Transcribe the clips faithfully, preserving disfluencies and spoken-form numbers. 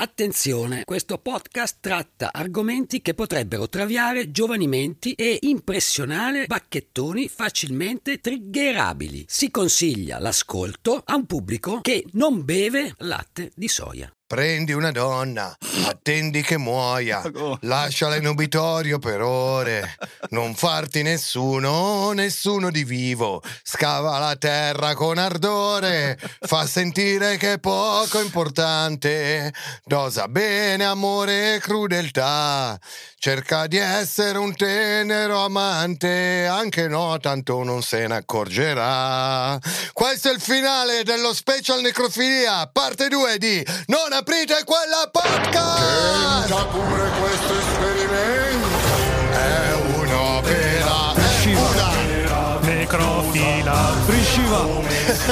Attenzione, questo podcast tratta argomenti che potrebbero traviare giovani menti e impressionare bacchettoni facilmente triggerabili. Si consiglia l'ascolto a un pubblico che non beve latte di soia. Prendi una donna, attendi che muoia, lasciala in obitorio per ore, non farti nessuno, nessuno di vivo, scava la terra con ardore, fa sentire che è poco importante, dosa bene amore e crudeltà, cerca di essere un tenero amante, anche no, tanto non se ne accorgerà. Questo è il finale dello special necrofilia, parte due di Non aprite quella podcast! Tenta pure questo esperimento, È un'opera, è una necrofila frisciva. non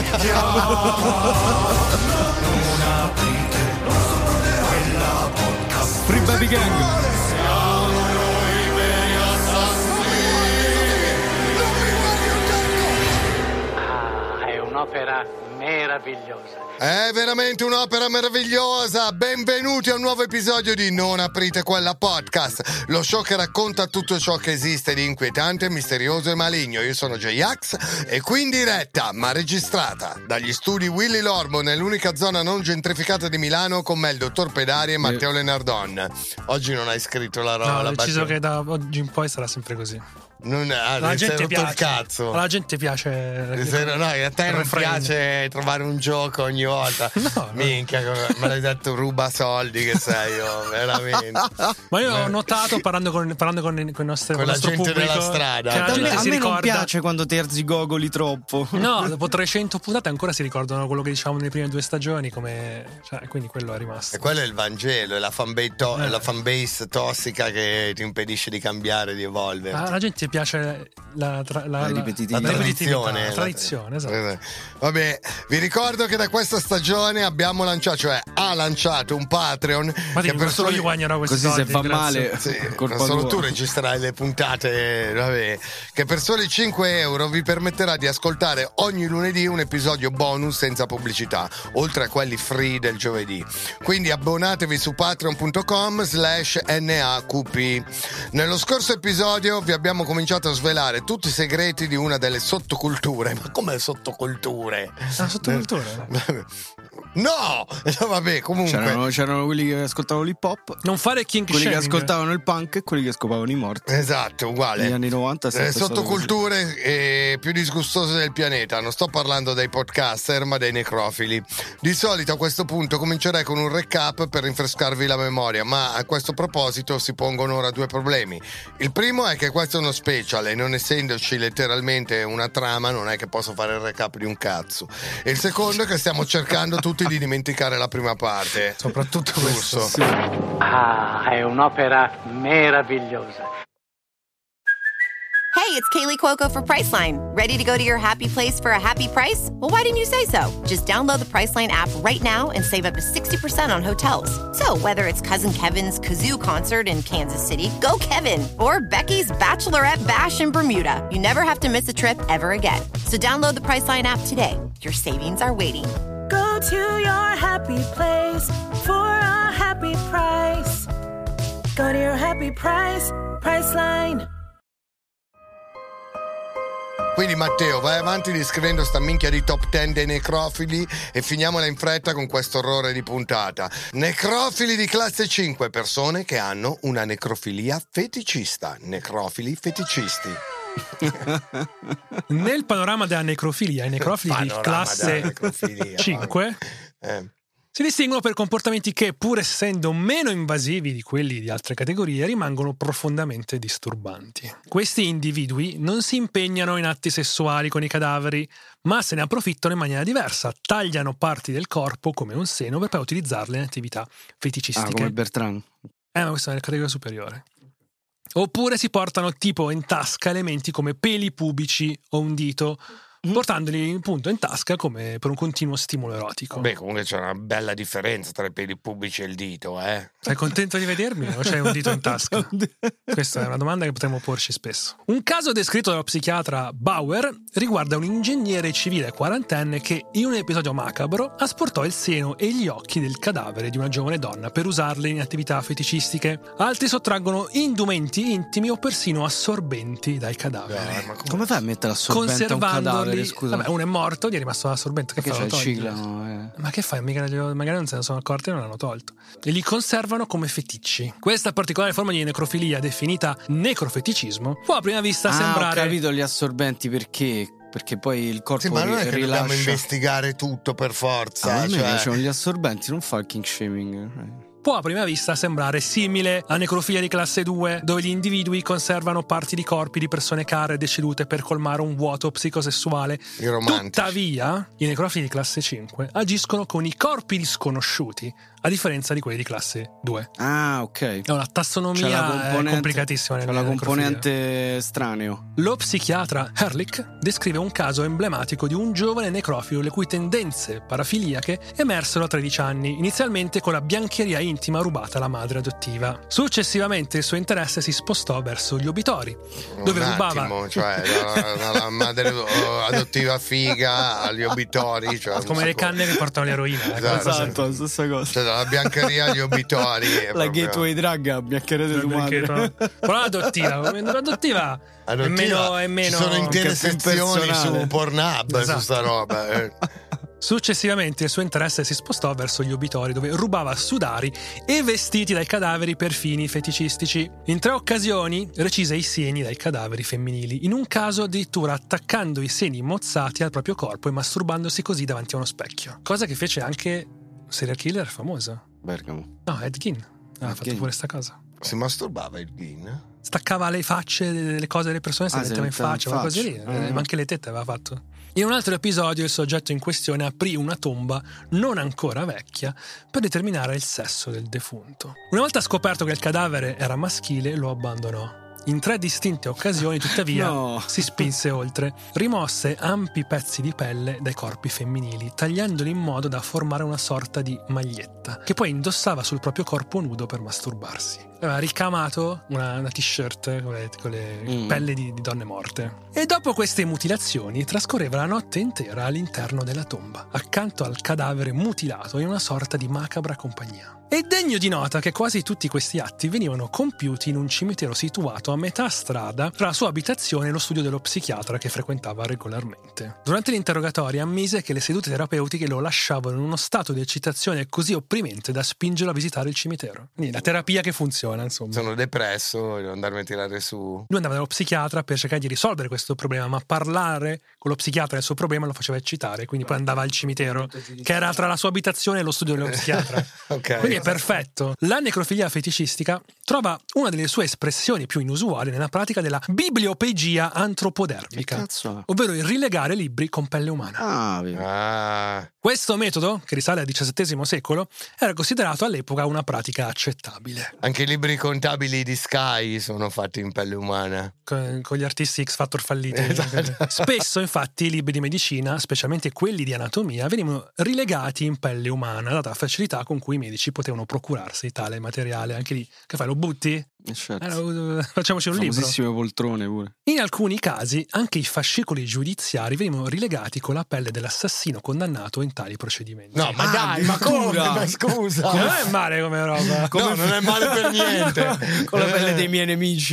aprite quella podcast. Free Baby Gang. Siamo noi veri assassini. Non mi guardi un Ah, è un'opera meravigliosa. È veramente un'opera meravigliosa. Benvenuti a un nuovo episodio di Non aprite quella podcast, lo show che racconta tutto ciò che esiste di inquietante, misterioso e maligno. Io sono J-Ax e qui in diretta, ma registrata dagli studi Willy Lormo nell'unica zona non gentrificata di Milano, con me il dottor Pedari e Matteo Lenardon. Oggi non hai scritto la roba. No, ho la deciso battuta. che da oggi in poi sarà sempre così. Non ah, La ti sei gente rotto piace. il cazzo. La gente piace. Se no, no, a te il non refrain. piace trovare un gioco ogni volta. No, Minchia, come- maledetto ruba soldi che sei io, veramente. Ma io ho notato parlando con, parlando con, con, i nostri, Con il la nostro gente pubblico, della strada. che la A me- gente A si me non ricorda. piace quando terzigogoli troppo. No, dopo trecento puntate ancora si ricordano quello che dicevamo nelle prime due stagioni, come, cioè, quindi quello è rimasto. E quello è il Vangelo, è la fanbase, to- Eh. la fanbase tossica che ti impedisce di cambiare, di evolvere. Ah, alla gente piace la, tra- la, La la- ripetitività. La tradizione, la tradizione, esatto. Vabbè, vi ricordo che da questa stagione abbiamo lanciato, cioè ha lanciato un Patreon. Ma che dico, solo io guagnerò questi Così se soldi, fa grazie. male, Sì, colpa solo tua. tu registrerai le puntate, vabbè, che per soli cinque euro vi permetterà di ascoltare ogni lunedì un episodio bonus senza pubblicità, oltre a quelli free del giovedì. Quindi abbonatevi su patreon punto com slash N A Q P. Nello scorso episodio vi abbiamo cominciato a svelare tutti i segreti di una delle sottoculture. Ma come sottoculture? Ah, sottocultura? No! Vabbè, comunque. C'erano, c'erano quelli che ascoltavano l'hip hop, Non fare kink quelli che shaming. ascoltavano il punk e quelli che scopavano i morti. Esatto, uguale. Negli anni novanta è Le sempre stato sottoculture eh, più disgustose del pianeta. Non sto parlando dei podcaster, ma dei necrofili. Di solito a questo punto comincerei con un recap per rinfrescarvi la memoria, ma a questo proposito si pongono ora due problemi. Il primo è che questo è uno special e non essendoci letteralmente una trama non è che posso fare il recap di un cazzo. E il secondo è che stiamo cercando tutti di dimenticare la prima parte. Soprattutto Russo. questo. Ah, è un'opera meravigliosa. Hey, it's Kaylee Cuoco for Priceline. Ready to go to your happy place for a happy price? Well, why didn't you say so? Just download the Priceline app right now and save up to sixty percent on hotels. So, whether it's Cousin Kevin's Kazoo Concert in Kansas City, go Kevin, or Becky's Bachelorette Bash in Bermuda, you never have to miss a trip ever again. So download the Priceline app today. Your savings are waiting. Go to your happy place for a happy price. Go to your happy price, Priceline. Quindi Matteo, vai avanti descrivendo sta minchia di top dieci dei necrofili e finiamola in fretta con questo orrore di puntata. Necrofili di classe cinque, persone che hanno una necrofilia feticista. Necrofili feticisti. Nel panorama della necrofilia, i necrofili di Panorama classe della necrofilia, cinque Eh. si distinguono per comportamenti che, pur essendo meno invasivi di quelli di altre categorie, rimangono profondamente disturbanti. Questi individui non si impegnano in atti sessuali con i cadaveri, ma se ne approfittano in maniera diversa, tagliano parti del corpo come un seno per poi utilizzarle in attività Ah, feticistiche. come Bertrand. Eh, ma questa è la categoria superiore. Oppure si portano tipo in tasca elementi come peli pubici o un dito, portandoli appunto in tasca come per un continuo stimolo erotico. Beh, comunque c'è una bella differenza tra i peli pubblici e il dito, eh? Sei contento di vedermi o c'hai un dito in tasca? Questa è una domanda che potremmo porci spesso. Un caso descritto dallo psichiatra Bauer riguarda un ingegnere civile quarantenne che in un episodio macabro asportò il seno e gli occhi del cadavere di una giovane donna per usarle in attività feticistiche. Altri sottraggono indumenti intimi o persino assorbenti dai cadaveri. Eh, ma come... Come fai a mettere assorbente a un cadavere, scusa? Vabbè, uno è morto, gli è rimasto l'assorbente. Che Perché fa, c'è lo il togli? ciclo? no, eh. Ma che fai? Mica, magari non se ne sono accorti e non l'hanno tolto. E li conservano come feticci. Questa particolare forma di necrofilia, definita necrofeticismo, può a prima vista Ah, sembrare... ho capito gli assorbenti perché... Perché poi il corpo Sì, ma non è che rilascia... dobbiamo investigare tutto per forza. Ah, a me cioè... piacciono gli assorbenti, non fa il king shaming. Può a prima vista sembrare simile a necrofilia di classe due, dove gli individui conservano parti di corpi di persone care decedute per colmare un vuoto psicosessuale. I romantici. Tuttavia, i necrofili di classe cinque agiscono con i corpi di sconosciuti, a differenza di quelli di classe due. Ah, ok. È una tassonomia è complicatissima. C'è nella la necrofilia. componente estraneo. Lo psichiatra Herlich descrive un caso emblematico di un giovane necrofilo le cui tendenze parafiliache emersero a tredici anni, inizialmente con la biancheria intima rubata alla madre adottiva. Successivamente il suo interesse si spostò verso gli obitori, dove un rubava attimo, cioè dalla, dalla madre adottiva figa agli obitori, cioè, come le canne che portano l'eroina. Esatto, Esatto, la stessa cosa. cioè dalla biancheria agli obitori. La proprio... gateway drug, la biancheria di tua madre. Però l'adottiva, l'adottiva è Adottiva, meno, è meno... ci sono intere che è più sezioni personale. su Pornhub Esatto. su sta roba. Eh. Successivamente il suo interesse si spostò verso gli obitori, dove rubava sudari e vestiti dai cadaveri per fini feticistici. In tre occasioni recise i seni dai cadaveri femminili, in un caso addirittura attaccando i seni mozzati al proprio corpo e masturbandosi così davanti a uno specchio. Cosa che fece anche un serial killer famoso. Bergamo. No, Ed Gein aveva Ed fatto Gein. pure sta cosa. Si masturbava il Gin? Staccava le facce delle cose delle persone, se Ah, le se metteva le in faccia, metteva quella in cosa lì. faccia. Eh, Ah. ma anche le tette aveva fatto. In un altro episodio il soggetto in questione aprì una tomba non ancora vecchia per determinare il sesso del defunto. Una volta scoperto che il cadavere era maschile, lo abbandonò. In tre distinte occasioni, tuttavia, No. si spinse oltre. Rimosse ampi pezzi di pelle dai corpi femminili, tagliandoli in modo da formare una sorta di maglietta, che poi indossava sul proprio corpo nudo per masturbarsi. Aveva ricamato una, una t-shirt con le, con le Mm. pelle di, di donne morte. E dopo queste mutilazioni trascorreva la notte intera all'interno della tomba, accanto al cadavere mutilato in una sorta di macabra compagnia. È degno di nota che quasi tutti questi atti venivano compiuti in un cimitero situato a metà strada tra la sua abitazione e lo studio dello psichiatra che frequentava regolarmente. Durante l'interrogatorio ammise che le sedute terapeutiche lo lasciavano in uno stato di eccitazione così opprimente da spingerlo a visitare il cimitero. Quindi la terapia che funziona, insomma. Sono depresso, devo andarmi a tirare su. Lui andava dallo psichiatra per cercare di risolvere questo problema, ma parlare con lo psichiatra del suo problema lo faceva eccitare, quindi poi andava al cimitero, che era tra la sua abitazione e lo studio dello psichiatra. Ok. Quindi è perfetto. La necrofilia feticistica trova una delle sue espressioni più inusuali nella pratica della bibliopegia antropodermica, Che cazzo è? ovvero il rilegare libri con pelle umana. Ah, vedi. Ah, Questo metodo, che risale al diciassettesimo secolo, era considerato all'epoca una pratica accettabile. anche i libri contabili di Sky sono fatti in pelle umana. Con, con gli artisti X Factor falliti. Esatto. Spesso, infatti, i libri di medicina, specialmente quelli di anatomia, venivano rilegati in pelle umana, data la facilità con cui i medici potevano procurarsi tale materiale. Anche lì, che fai, lo butti? Eh, certo. Eh, lo- facciamoci un libro. Famosissime poltrone pure. In alcuni casi, anche i fascicoli giudiziari venivano rilegati con la pelle dell'assassino condannato in tali procedimenti. No, ma Ah, dai, ma come? addirittura. Ma scusa. Non è male come roba. No, non è male per niente. Con la pelle dei miei nemici.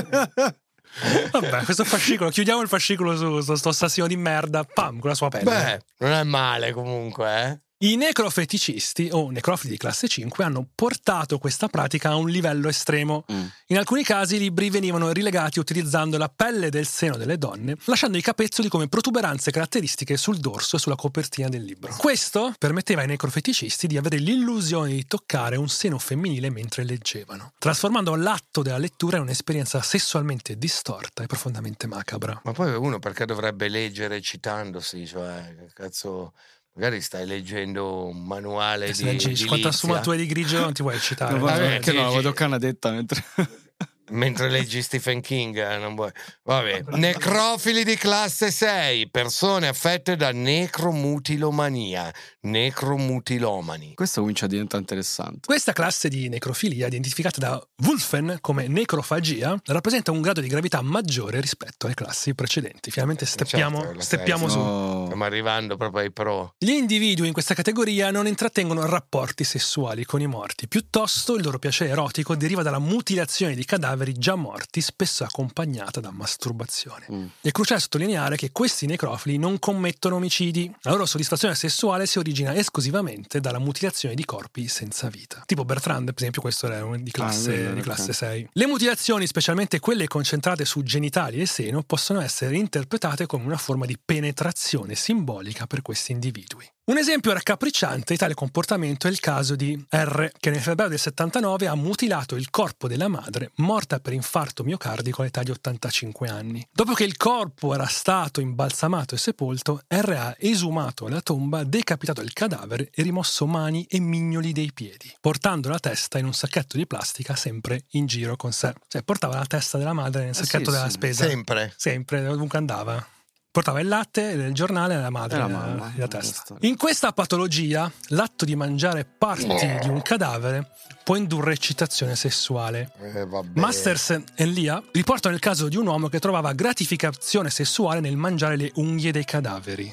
Vabbè, questo fascicolo, chiudiamo il fascicolo su sto, sto assassino di merda, pam, con la sua pelle. Beh, non è male comunque, eh. I necrofeticisti o necrofili di classe cinque hanno portato questa pratica a un livello estremo. Mm. In alcuni casi i libri venivano rilegati utilizzando la pelle del seno delle donne, lasciando i capezzoli come protuberanze caratteristiche sul dorso e sulla copertina del libro. Questo permetteva ai necrofeticisti di avere l'illusione di toccare un seno femminile mentre leggevano, trasformando l'atto della lettura in un'esperienza sessualmente distorta e profondamente macabra. Ma poi uno perché dovrebbe leggere citandosi? Cioè, che cazzo... Magari stai leggendo un manuale E di se leggi edilizia. quanta sfumatura di grigio non ti vuoi eccitare. No, vabbè, perché no, dici- vado toccare una tetta mentre... Mentre leggi Stephen King, eh, non vuoi. Vabbè. Necrofili di classe sei, persone affette da necromutilomania, necromutilomani. Questo comincia a diventare interessante. Questa classe di necrofilia, identificata da Wulffen come necrofagia, rappresenta un grado di gravità maggiore rispetto alle classi precedenti. Finalmente steppiamo, Certo, lo steppiamo sai, su. No. Stiamo arrivando proprio ai pro. Gli individui in questa categoria non intrattengono rapporti sessuali con i morti, piuttosto il loro piacere erotico deriva dalla mutilazione di cadaveri già morti, spesso accompagnata da masturbazione. Mm. È cruciale sottolineare che questi necrofili non commettono omicidi. La loro soddisfazione sessuale si origina esclusivamente dalla mutilazione di corpi senza vita. Tipo Bertrand, per esempio, questo era di classe, Ah, vero, di ok. classe sei. Le mutilazioni, specialmente quelle concentrate su genitali e seno, possono essere interpretate come una forma di penetrazione simbolica per questi individui. Un esempio raccapricciante di tale comportamento è il caso di R, che nel febbraio del settantanove ha mutilato il corpo della madre, morta per infarto miocardico all'età di ottantacinque anni. Dopo che il corpo era stato imbalsamato e sepolto, R ha esumato la tomba, decapitato il cadavere e rimosso mani e mignoli dei piedi, portando la testa in un sacchetto di plastica sempre in giro con sé. Cioè portava la testa della madre nel sacchetto sì, della sì. spesa. Sempre. Sempre, ovunque andava. Portava il latte, il giornale e la madre E la la, mamma, la la testa. testa. In questa patologia, l'atto di mangiare parti di un cadavere può indurre eccitazione sessuale. Eh, vabbè. Masters e Lia riportano il caso di un uomo che trovava gratificazione sessuale nel mangiare le unghie dei cadaveri.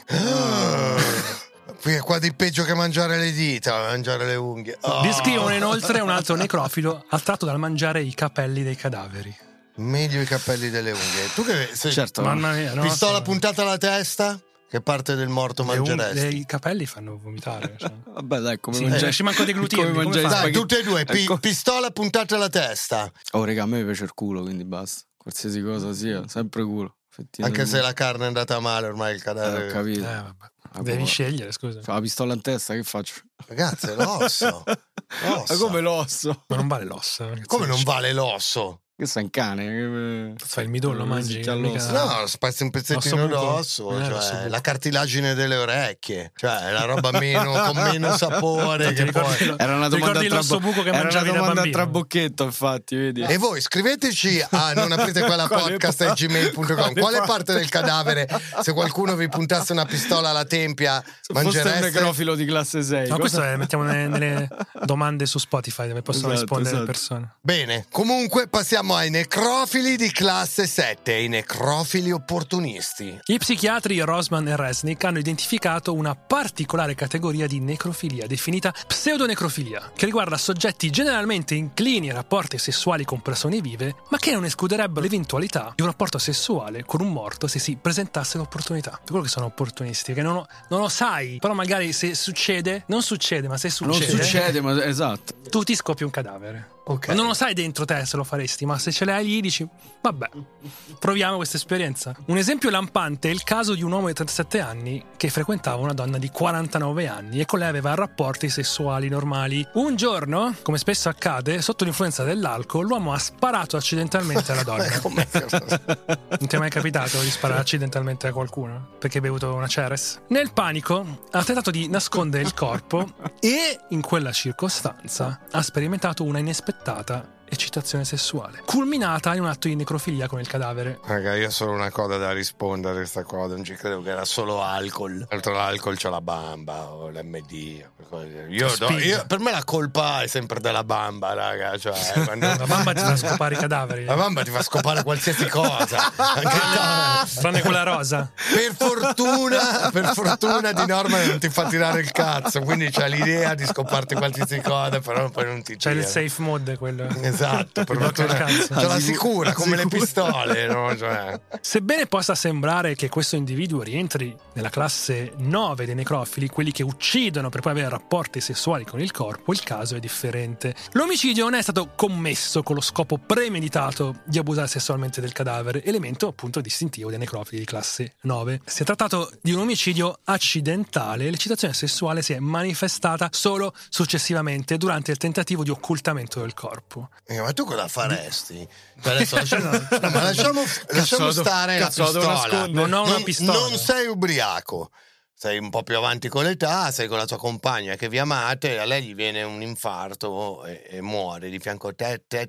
Qui è qua di peggio che mangiare le dita, mangiare le unghie. Oh. Descrivono inoltre un altro necrofilo attratto dal mangiare i capelli dei cadaveri. Meglio i capelli delle unghie. Tu che sei Certo. Mamma mia, no? pistola puntata alla testa? Che parte del morto Le unghie- mangeresti? le- I capelli fanno vomitare. Cioè. Vabbè, dai, come Sì, mangiare. eh, ci manco dei glutine, come come mangiare fai? Dai, spaghetti. tutte e due, pi- Ecco. pistola puntata alla testa. Oh, raga, a me piace il culo, quindi basta. Qualsiasi cosa sia, sempre culo. effettivamente. Anche se la carne è andata male, ormai il Eh, cadavere. ho capito. Eh, vabbè. Ah, Devi boh. scegliere, scusa. Fa la pistola in testa, che faccio? Ragazzi, è l'osso. L'osso. Ma come l'osso? Ma non vale l'osso. eh, Come non cazzo vale l'osso? Che sei un cane? Che... dici? Fai il midollo, Non mangi. si mica- chiallosa. No, spazzi un pezzettino L'osso buco. d'osso, Eh, cioè l'osso buco. la cartilagine delle orecchie, cioè la roba meno, con meno sapore Ti che ricordi poi... lo- Era una ti domanda ricordi a l'osso trabo- buco che Era mangiavi una da domanda a bambino? trabocchetto, infatti, vedi? E voi scriveteci a non aprite quella Quale podcast pa- a gmail punto com quale quale pa- parte del cadavere, se qualcuno vi puntasse una pistola alla tempia, Se fosse un mangereste? necrofilo di classe sei. No, cosa- questo le mettiamo nelle, nelle domande su Spotify dove possono Esatto, rispondere le esatto. persone. Bene, comunque passiamo ai necrofili di classe sette, i necrofili opportunisti. I psichiatri Rosman e Resnick hanno identificato una particolare categoria di necrofilia definita pseudonecrofilia, che riguarda soggetti generalmente inclini a rapporti sessuali con persone vive, ma che non escluderebbero l'eventualità di un rapporto sessuale con un morto se si presentasse l'opportunità. Per quello che sono opportunisti, che non lo, non lo sai, però magari se succede, non succede, ma se Non succede, succede, ma esatto. tu ti scoppi un cadavere. Ok. Ma non lo sai dentro te se lo faresti, ma se ce l'hai lì dici, vabbè, proviamo questa esperienza. Un esempio lampante è il caso di un uomo di trentasette anni che frequentava una donna di quarantanove anni e con lei aveva rapporti sessuali normali. Un giorno, come spesso accade, sotto l'influenza dell'alcol, l'uomo ha sparato accidentalmente alla donna. Come- Non ti è mai capitato di sparare accidentalmente a qualcuno? Perché hai bevuto una Ceres? Nel panico ha tentato di nascondere il corpo e in quella circostanza ha sperimentato una inaspettata eccitazione sessuale, culminata in un atto di necrofilia con il cadavere. Raga, io ho solo una cosa da rispondere a questa cosa, non ci credo che era solo alcol. Tra l'alcol c'ho la bamba o l'emme di. Io, do- Spinga. io- per me la colpa è sempre della bamba, raga. Cioè, quando- La bamba ti fa scopare i cadaveri. La bamba ti fa scopare qualsiasi cosa. Anche Tranne quella rosa. per fortuna, per fortuna di norma non ti fa tirare il cazzo, quindi c'è l'idea di scoparti qualsiasi cosa, però poi non ti C'è tira. il safe mode quello. Esatto, per blocca il fortuna cazzo. ce la sicura come le pistole, no? Cioè, Sebbene possa sembrare che questo individuo rientri nella classe nove dei necrofili, quelli che uccidono per poi avere rapporti sessuali con il corpo, il caso è differente. L'omicidio non è stato commesso con lo scopo premeditato di abusare sessualmente del cadavere, elemento appunto distintivo dei necrofili di classe nove. Si è trattato di un omicidio accidentale e l'eccitazione sessuale si è manifestata solo successivamente durante il tentativo di occultamento del corpo. eh, ma tu cosa faresti? Cioè, adesso lasciamo, no, ma lasciamo, lasciamo la do- stare la cazzo, la devo pistola. nascondere. Non ho una Non- pistola. Non sei ubriaco. Sei un po' più avanti con l'età, sei con la tua compagna che vi amate, a lei gli viene un infarto e, e muore di fianco a te, te ti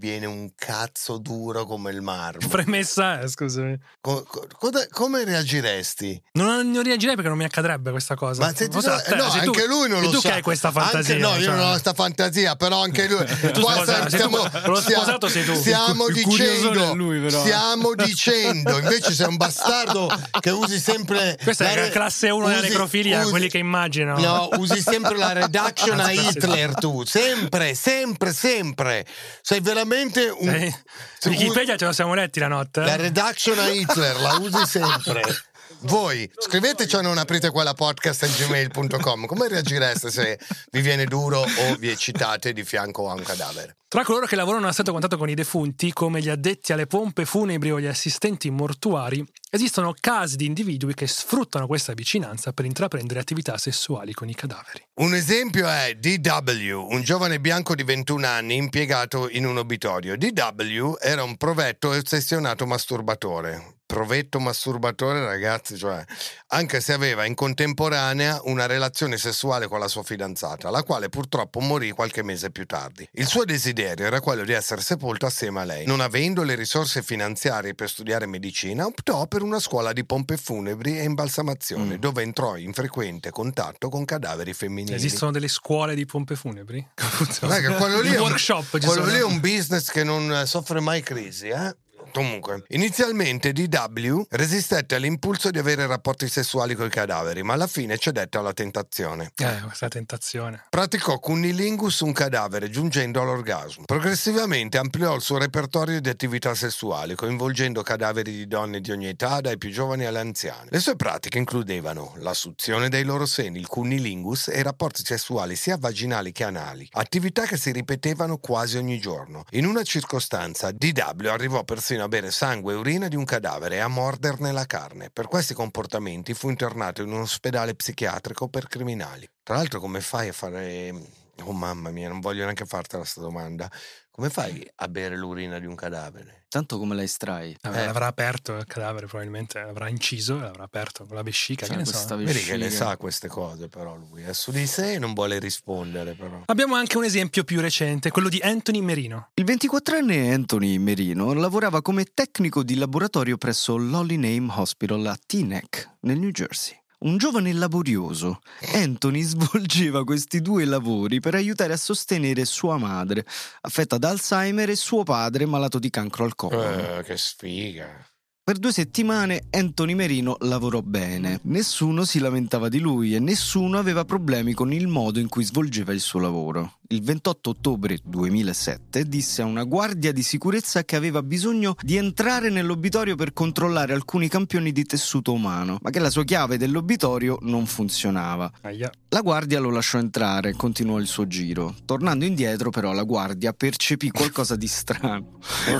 viene un cazzo duro come il marmo. Premessa è, scusami. Co- co- come, come reagiresti? Non, non reagirei perché non mi accadrebbe questa cosa. Ma se ti Non so, sa- te, no, se anche tu, lui non se lo tu sa. che hai questa fantasia. Anche, no, io cioè... non ho questa fantasia, però anche lui. Tu Qua sposato, stiamo, sei tu, lo sposato sei tu. Stiamo Il curiosone dicendo, è lui, però. stiamo dicendo, invece sei un bastardo che usi sempre. Questa la è la re- classe uno della usi- necrofilia, usi- quelli che immaginano. No, usi sempre la redaction a Aspetta, Hitler, tu. Sempre, sempre, sempre. Sei veramente un. Eh, Wikipedia ce lo siamo letti la notte. La Eh? redaction a Hitler la usi sempre. Voi scriveteci a non aprite quella podcast a gmail punto com. Come reagireste se vi viene duro o vi eccitate di fianco a un cadavere? Tra coloro che lavorano a stretto contatto con i defunti, come gli addetti alle pompe funebri o gli assistenti mortuari, esistono casi di individui che sfruttano questa vicinanza per intraprendere attività sessuali con i cadaveri. Un esempio è D W, un giovane bianco di ventuno anni impiegato in un obitorio. D W era un provetto e ossessionato masturbatore. Provetto masturbatore, ragazzi, cioè, anche se aveva in contemporanea una relazione sessuale con la sua fidanzata, la quale purtroppo morì qualche mese più tardi. Il suo desiderio era quello di essere sepolto assieme a lei. Non avendo le risorse finanziarie per studiare medicina, optò per una scuola di pompe funebri e imbalsamazione, Mm. dove entrò in frequente contatto con cadaveri femminili. Esistono delle scuole di pompe funebri? Raga, quello lì I è un- workshop ci quello sono. lì è un business che non soffre mai crisi, eh? Comunque, inizialmente D W resistette all'impulso di avere rapporti sessuali coi cadaveri, ma alla fine cedette alla tentazione. Eh, questa tentazione. Praticò cunnilingus su un cadavere giungendo all'orgasmo. Progressivamente ampliò il suo repertorio di attività sessuali, coinvolgendo cadaveri di donne di ogni età, dai più giovani alle anziane. Le sue pratiche includevano la suzione dei loro seni, il cunnilingus e rapporti sessuali sia vaginali che anali, attività che si ripetevano quasi ogni giorno. In una circostanza D W arrivò persino a bere sangue e urina di un cadavere e a morderne la carne. Per questi comportamenti fu internato in un ospedale psichiatrico per criminali. Tra l'altro, come fai a fare... Oh mamma mia, non voglio neanche fartela sta domanda. Come fai a bere l'urina di un cadavere? Tanto come la estrai? Eh, Eh. L'avrà aperto il cadavere, probabilmente l'avrà inciso e l'avrà aperto con la vescica. Cioè, che ne so. questa Vedi che le vescica. sa queste cose, però lui è su di sé e non vuole rispondere, però. Abbiamo anche un esempio più recente, quello di Anthony Merino. Il ventiquattrenne Anthony Merino lavorava come tecnico di laboratorio presso l'Holy Name Hospital a Teaneck, nel New Jersey. Un giovane laborioso, Anthony svolgeva questi due lavori per aiutare a sostenere sua madre, affetta da Alzheimer, e suo padre, malato di cancro al colon. Eh, che sfiga. Per due settimane Anthony Merino lavorò bene. Nessuno si lamentava di lui e nessuno aveva problemi con il modo in cui svolgeva il suo lavoro. Il ventotto ottobre duemilasette disse a una guardia di sicurezza che aveva bisogno di entrare nell'obitorio per controllare alcuni campioni di tessuto umano, ma che la sua chiave dell'obitorio non funzionava. Aia. La guardia lo lasciò entrare e continuò il suo giro. Tornando indietro, però, la guardia percepì qualcosa di strano.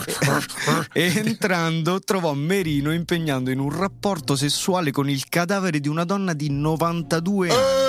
E entrando trovò Merino impegnando in un rapporto sessuale con il cadavere di una donna di novantadue anni.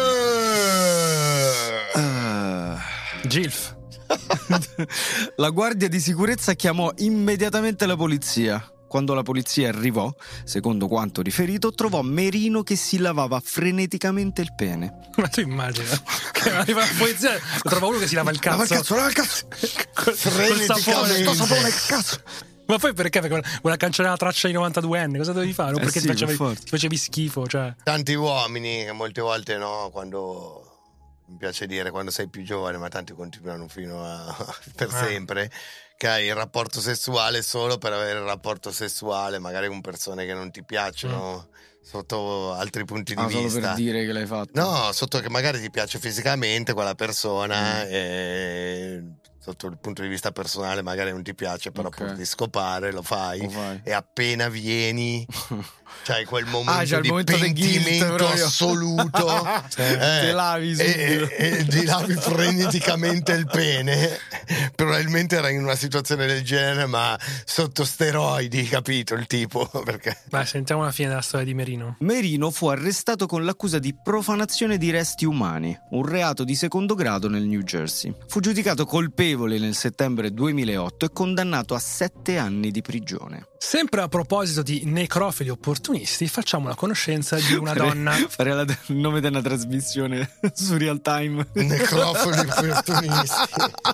Ah. Gilf. La guardia di sicurezza chiamò immediatamente la polizia. Quando la polizia arrivò, secondo quanto riferito, trovò Merino che si lavava freneticamente il pene. Ma tu immagina che arriva la polizia e trova uno che si lava il cazzo. Lava il cazzo, lava il cazzo. Col, col sapone, Freneticamente. sto sapone, che cazzo. Ma poi perché? Perché vuole cancellare la traccia di novantadue anni? Cosa dovevi fare? O Eh perché sì, ti, facevi, per forza. ti facevi schifo? Cioè. Tanti uomini che molte volte no, quando mi piace dire quando sei più giovane, ma tanti continuano fino a per Ah. sempre, che hai il rapporto sessuale solo per avere il rapporto sessuale, magari con persone che non ti piacciono sotto altri punti di Ah, solo vista. per dire che l'hai fatto. No, sotto che magari ti piace fisicamente quella persona Mm. e sotto il punto di vista personale magari non ti piace, però Ok. pur di scopare lo fai. Lo fai. E appena vieni c'hai quel momento Ah, c'è il di momento del guilt, pentimento proprio. assoluto. Te lavi subito. e, e, e ti lavi freneticamente il pene. Probabilmente era in una situazione del genere, ma sotto steroidi, capito il tipo? Perché Beh, sentiamo la fine della storia di Merino. Merino fu arrestato con l'accusa di profanazione di resti umani, un reato di secondo grado nel New Jersey. Fu giudicato colpevole nel settembre duemilaotto e condannato a sette anni di prigione. Sempre a proposito di necrofili opportunisti, facciamo la conoscenza di una donna. Fare la- il nome della trasmissione su Real Time. necrofili opportunisti.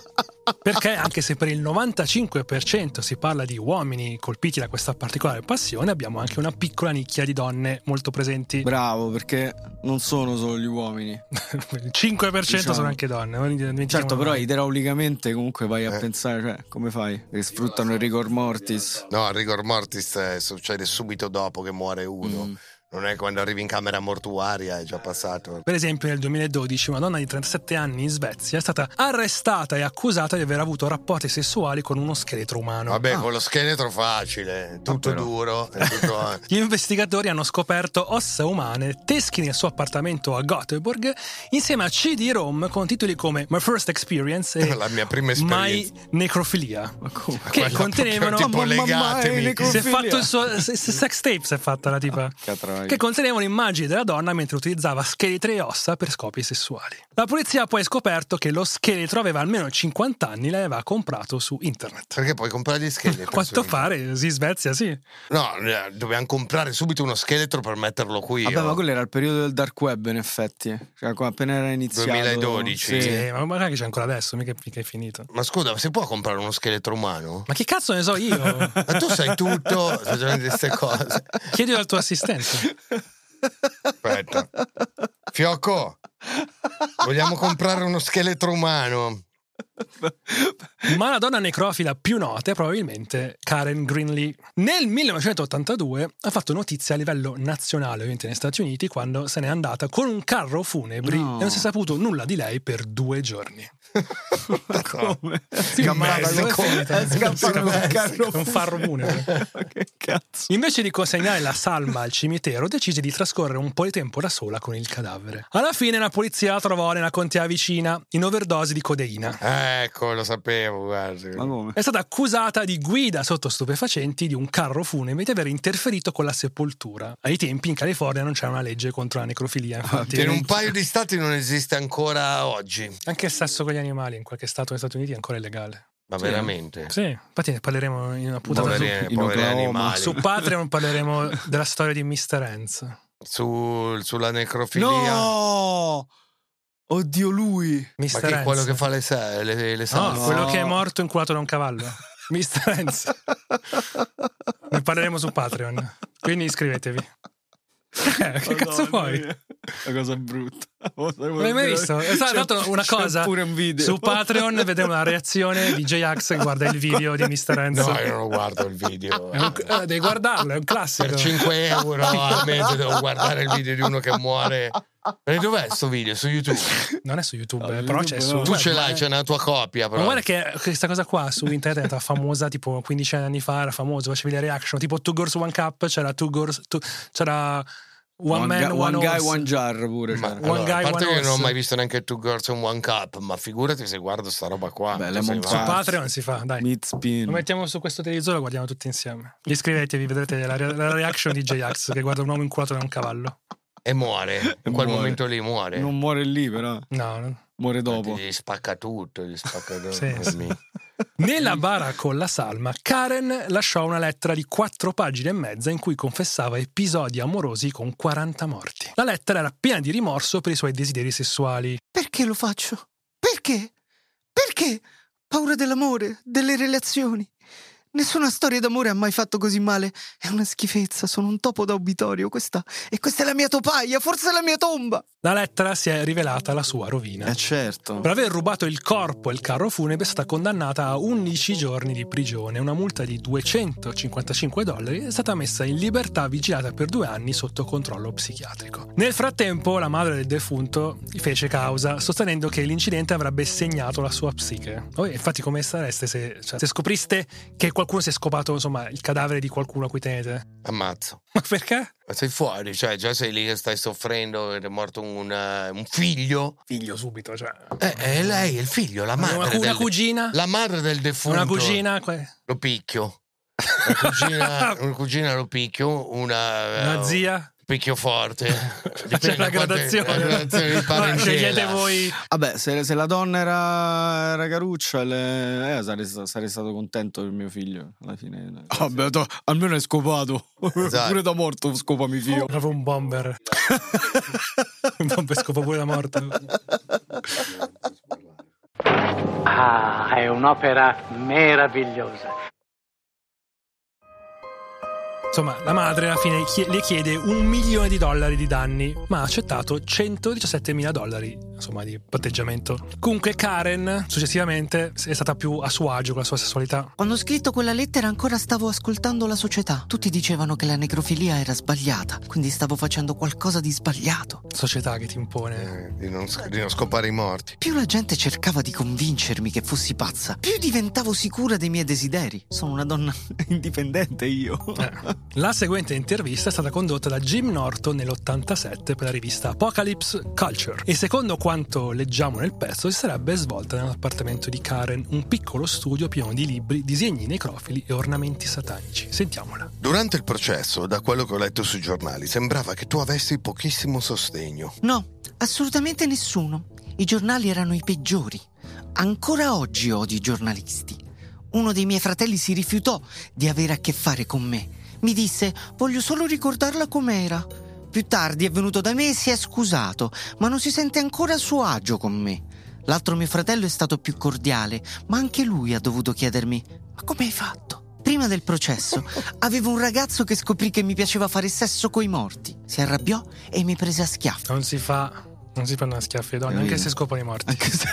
Perché anche se per il novantacinque per cento si parla di uomini colpiti da questa particolare passione, abbiamo anche una piccola nicchia di donne molto presenti. Bravo, perché non sono solo gli uomini. Il cinque per cento Diciamo. sono anche donne. Certo, però mai. idraulicamente comunque vai a Eh. pensare, cioè, come fai? Che sfruttano il rigor mortis. No, il rigor mortis eh, succede subito dopo che muore uno. Mm. Non è quando arrivi in camera mortuaria, è già passato. Per esempio nel duemiladodici una donna di trentasette anni in Svezia è stata arrestata e accusata di aver avuto rapporti sessuali con uno scheletro umano. Vabbè, Ah. con lo scheletro facile, tutto però. duro. È tutto... Gli investigatori hanno scoperto ossa umane teschi nel suo appartamento a Göteborg insieme a C D ROM con titoli come My First Experience e La mia prima My esperienza. Necrofilia, Ma come? che Quella contenevano proprio tipo Ma- ma- ma- legatemi. è necro- si è fatto il suo se- se- sex tape si è fatta la tipa Catraia. che contenevano immagini della donna mentre utilizzava scheletri e ossa per scopi sessuali. La polizia ha poi scoperto che lo scheletro aveva almeno cinquanta anni e l'aveva comprato su internet. Perché puoi comprare gli scheletri? A quanto su- pare, sì, in Svezia sì. No, eh, dobbiamo comprare subito uno scheletro per metterlo qui. Vabbè, oh. ma quello era il periodo del dark web, in effetti. Cioè, qua appena era iniziato. duemiladodici. Sì. Sì, ma magari c'è ancora adesso, mica, mica è finito. Ma scusa, si può comprare uno scheletro umano? Ma che cazzo ne so io? Ma tu sai tutto, sai già di queste cose. Chiedi al tuo assistente. Aspetta. Fiocco, vogliamo comprare uno scheletro umano? Ma la donna necrofila più nota è probabilmente Karen Greenlee. Nel millenovecentottantadue ha fatto notizia a livello nazionale, ovviamente negli Stati Uniti, quando se n'è andata con un carro funebri No. e non si è saputo nulla di lei per due giorni. Come? Sì, Scappata, in Messico, come- è finita. è scappata con un carro un farro funebre. Che cazzo? Invece di consegnare la salma al cimitero, decise di trascorrere un po' di tempo da sola con il cadavere. Alla fine la polizia la trovò nella contea vicina, in overdose di codeina. Ecco, lo sapevo, guarda. Ma come? È stata accusata di guida sotto stupefacenti di un carro funebre e di aver interferito con la sepoltura. Ai tempi in California non c'era una legge contro la necrofilia, infatti. In un paio di stati non esiste ancora oggi. Anche il sesso con gli animali in qualche stato negli Stati Uniti è ancora illegale. Ma veramente? Sì, infatti ne parleremo in una puntata su, Poveri, in poveri Oklahoma. animali. su Patreon, parleremo della storia di mister Hands. Su- sulla necrofilia. No! Oddio, lui! Ma mister che è Hands. quello che fa le, se- le, le No, salse? quello che è morto inculato da un cavallo. mister Hands. Ne parleremo su Patreon. Quindi iscrivetevi. Eh, che cazzo vuoi? Una cosa brutta. Non Non l'hai mai visto? È stato dato una cosa. pure un video. Su Patreon vedremo la reazione di J-Ax che guarda il video di mister Hands. No, io non guardo il video. È un- eh, devi guardarlo, è un classico. Per cinque euro al mese devo guardare il video di uno che muore. E dov'è sto video? Su YouTube? Non è su YouTube, No, eh, però YouTube c'è no. su. Tu web. ce l'hai, c'è una tua copia. Ma Però. guarda che questa cosa qua su internet era famosa tipo quindici anni fa, era famosa, facevi le reaction, tipo Two Girls One Cup, c'era Two Girls, two, c'era One, Man, guy, One, one guy, Horse. one jar pure. Ma, Cioè. allora, guy, a parte one che io non ho horse. mai visto neanche Two Girls and One Cup, ma figurati se guardo sta roba qua. Beh, Tu le sei montate. Su matto. Patreon si fa, dai. Meat spin. Lo mettiamo su questo televisore e lo guardiamo tutti insieme. Iscrivetevi, vedrete la, re- la reaction di J-Ax che guarda un uomo inculato da un cavallo. E muore. In quel Muore. momento lì muore. Non muore lì, però. No, no. Muore dopo. Gli spacca tutto, gli spacca tutto. Sì, sì. Mi- Nella bara con la salma, Karen lasciò una lettera di quattro pagine e mezza in cui confessava episodi amorosi con quaranta morti. La lettera era piena di rimorso per i suoi desideri sessuali. Perché lo faccio? Perché? Perché? Paura dell'amore, delle relazioni. Nessuna storia d'amore ha mai fatto così male. È una schifezza, sono un topo da obitorio. Questa, e questa è la mia topaia, forse è la mia tomba. La lettera si è rivelata la sua rovina. Eh certo. Per aver rubato il corpo e il carro funebre è stata condannata a undici giorni di prigione, una multa di duecentocinquantacinque dollari, è stata messa in libertà vigilata per due anni sotto controllo psichiatrico. Nel frattempo la madre del defunto gli fece causa, sostenendo che l'incidente avrebbe segnato la sua psiche. Voi infatti come sareste se, cioè, se scopriste che qualcuno si è scopato insomma il cadavere di qualcuno a cui tenete? Ammazzo. Ma perché? Ma sei fuori, cioè già sei lì che stai soffrendo ed è morto un, eh, un figlio. Figlio subito, cioè. Eh, è lei, il figlio, la madre. Una, del, una cugina? La madre del defunto. Una cugina? que- Lo picchio. Una cugina, una cugina lo picchio. Una, Una zia? Picchio forte. C'è la gradazione. La gradazione di Ma parentela. scegliete voi. Vabbè, se, se la donna era, era caruccia, le, eh, sarei, sta- sarei stato contento del mio figlio alla fine. Vabbè, to- almeno è scopato. Esatto. Pure da morto scopami figlio. Proprio un bomber. Un bomber scopa pure la morte. Ah, Ah, è un'opera meravigliosa. Insomma, la madre alla fine le chiede un milione di dollari di danni, ma ha accettato centodiciassettemila dollari, insomma, di patteggiamento. Comunque Karen, successivamente, è stata più a suo agio con la sua sessualità. Quando ho scritto quella lettera ancora stavo ascoltando la società. Tutti dicevano che la necrofilia era sbagliata, quindi stavo facendo qualcosa di sbagliato. Società che ti impone... Eh, di, non, di non scopare i morti. Più la gente cercava di convincermi che fossi pazza, più diventavo sicura dei miei desideri. Sono una donna indipendente io. Eh. La seguente intervista è stata condotta da Jim Norton nell'ottantasette per la rivista Apocalypse Culture e secondo quanto leggiamo nel pezzo si sarebbe svolta nell'appartamento di Karen un piccolo studio pieno di libri, disegni necrofili e ornamenti satanici. Sentiamola. Durante il processo, da quello che ho letto sui giornali, sembrava che tu avessi pochissimo sostegno. No, assolutamente nessuno. I giornali erano i peggiori. Ancora oggi odio i giornalisti. Uno dei miei fratelli si rifiutò di avere a che fare con me. Mi disse, voglio solo ricordarla com'era. Più tardi è venuto da me e si è scusato, ma non si sente ancora a suo agio con me. L'altro mio fratello è stato più cordiale, ma anche lui ha dovuto chiedermi, ma come hai fatto? Prima del processo avevo un ragazzo che scoprì che mi piaceva fare sesso coi morti. Si arrabbiò e mi prese a schiaffi. Non si fa... Non si fanno schiaffi le donne, anche se scopano i morti. Anche se...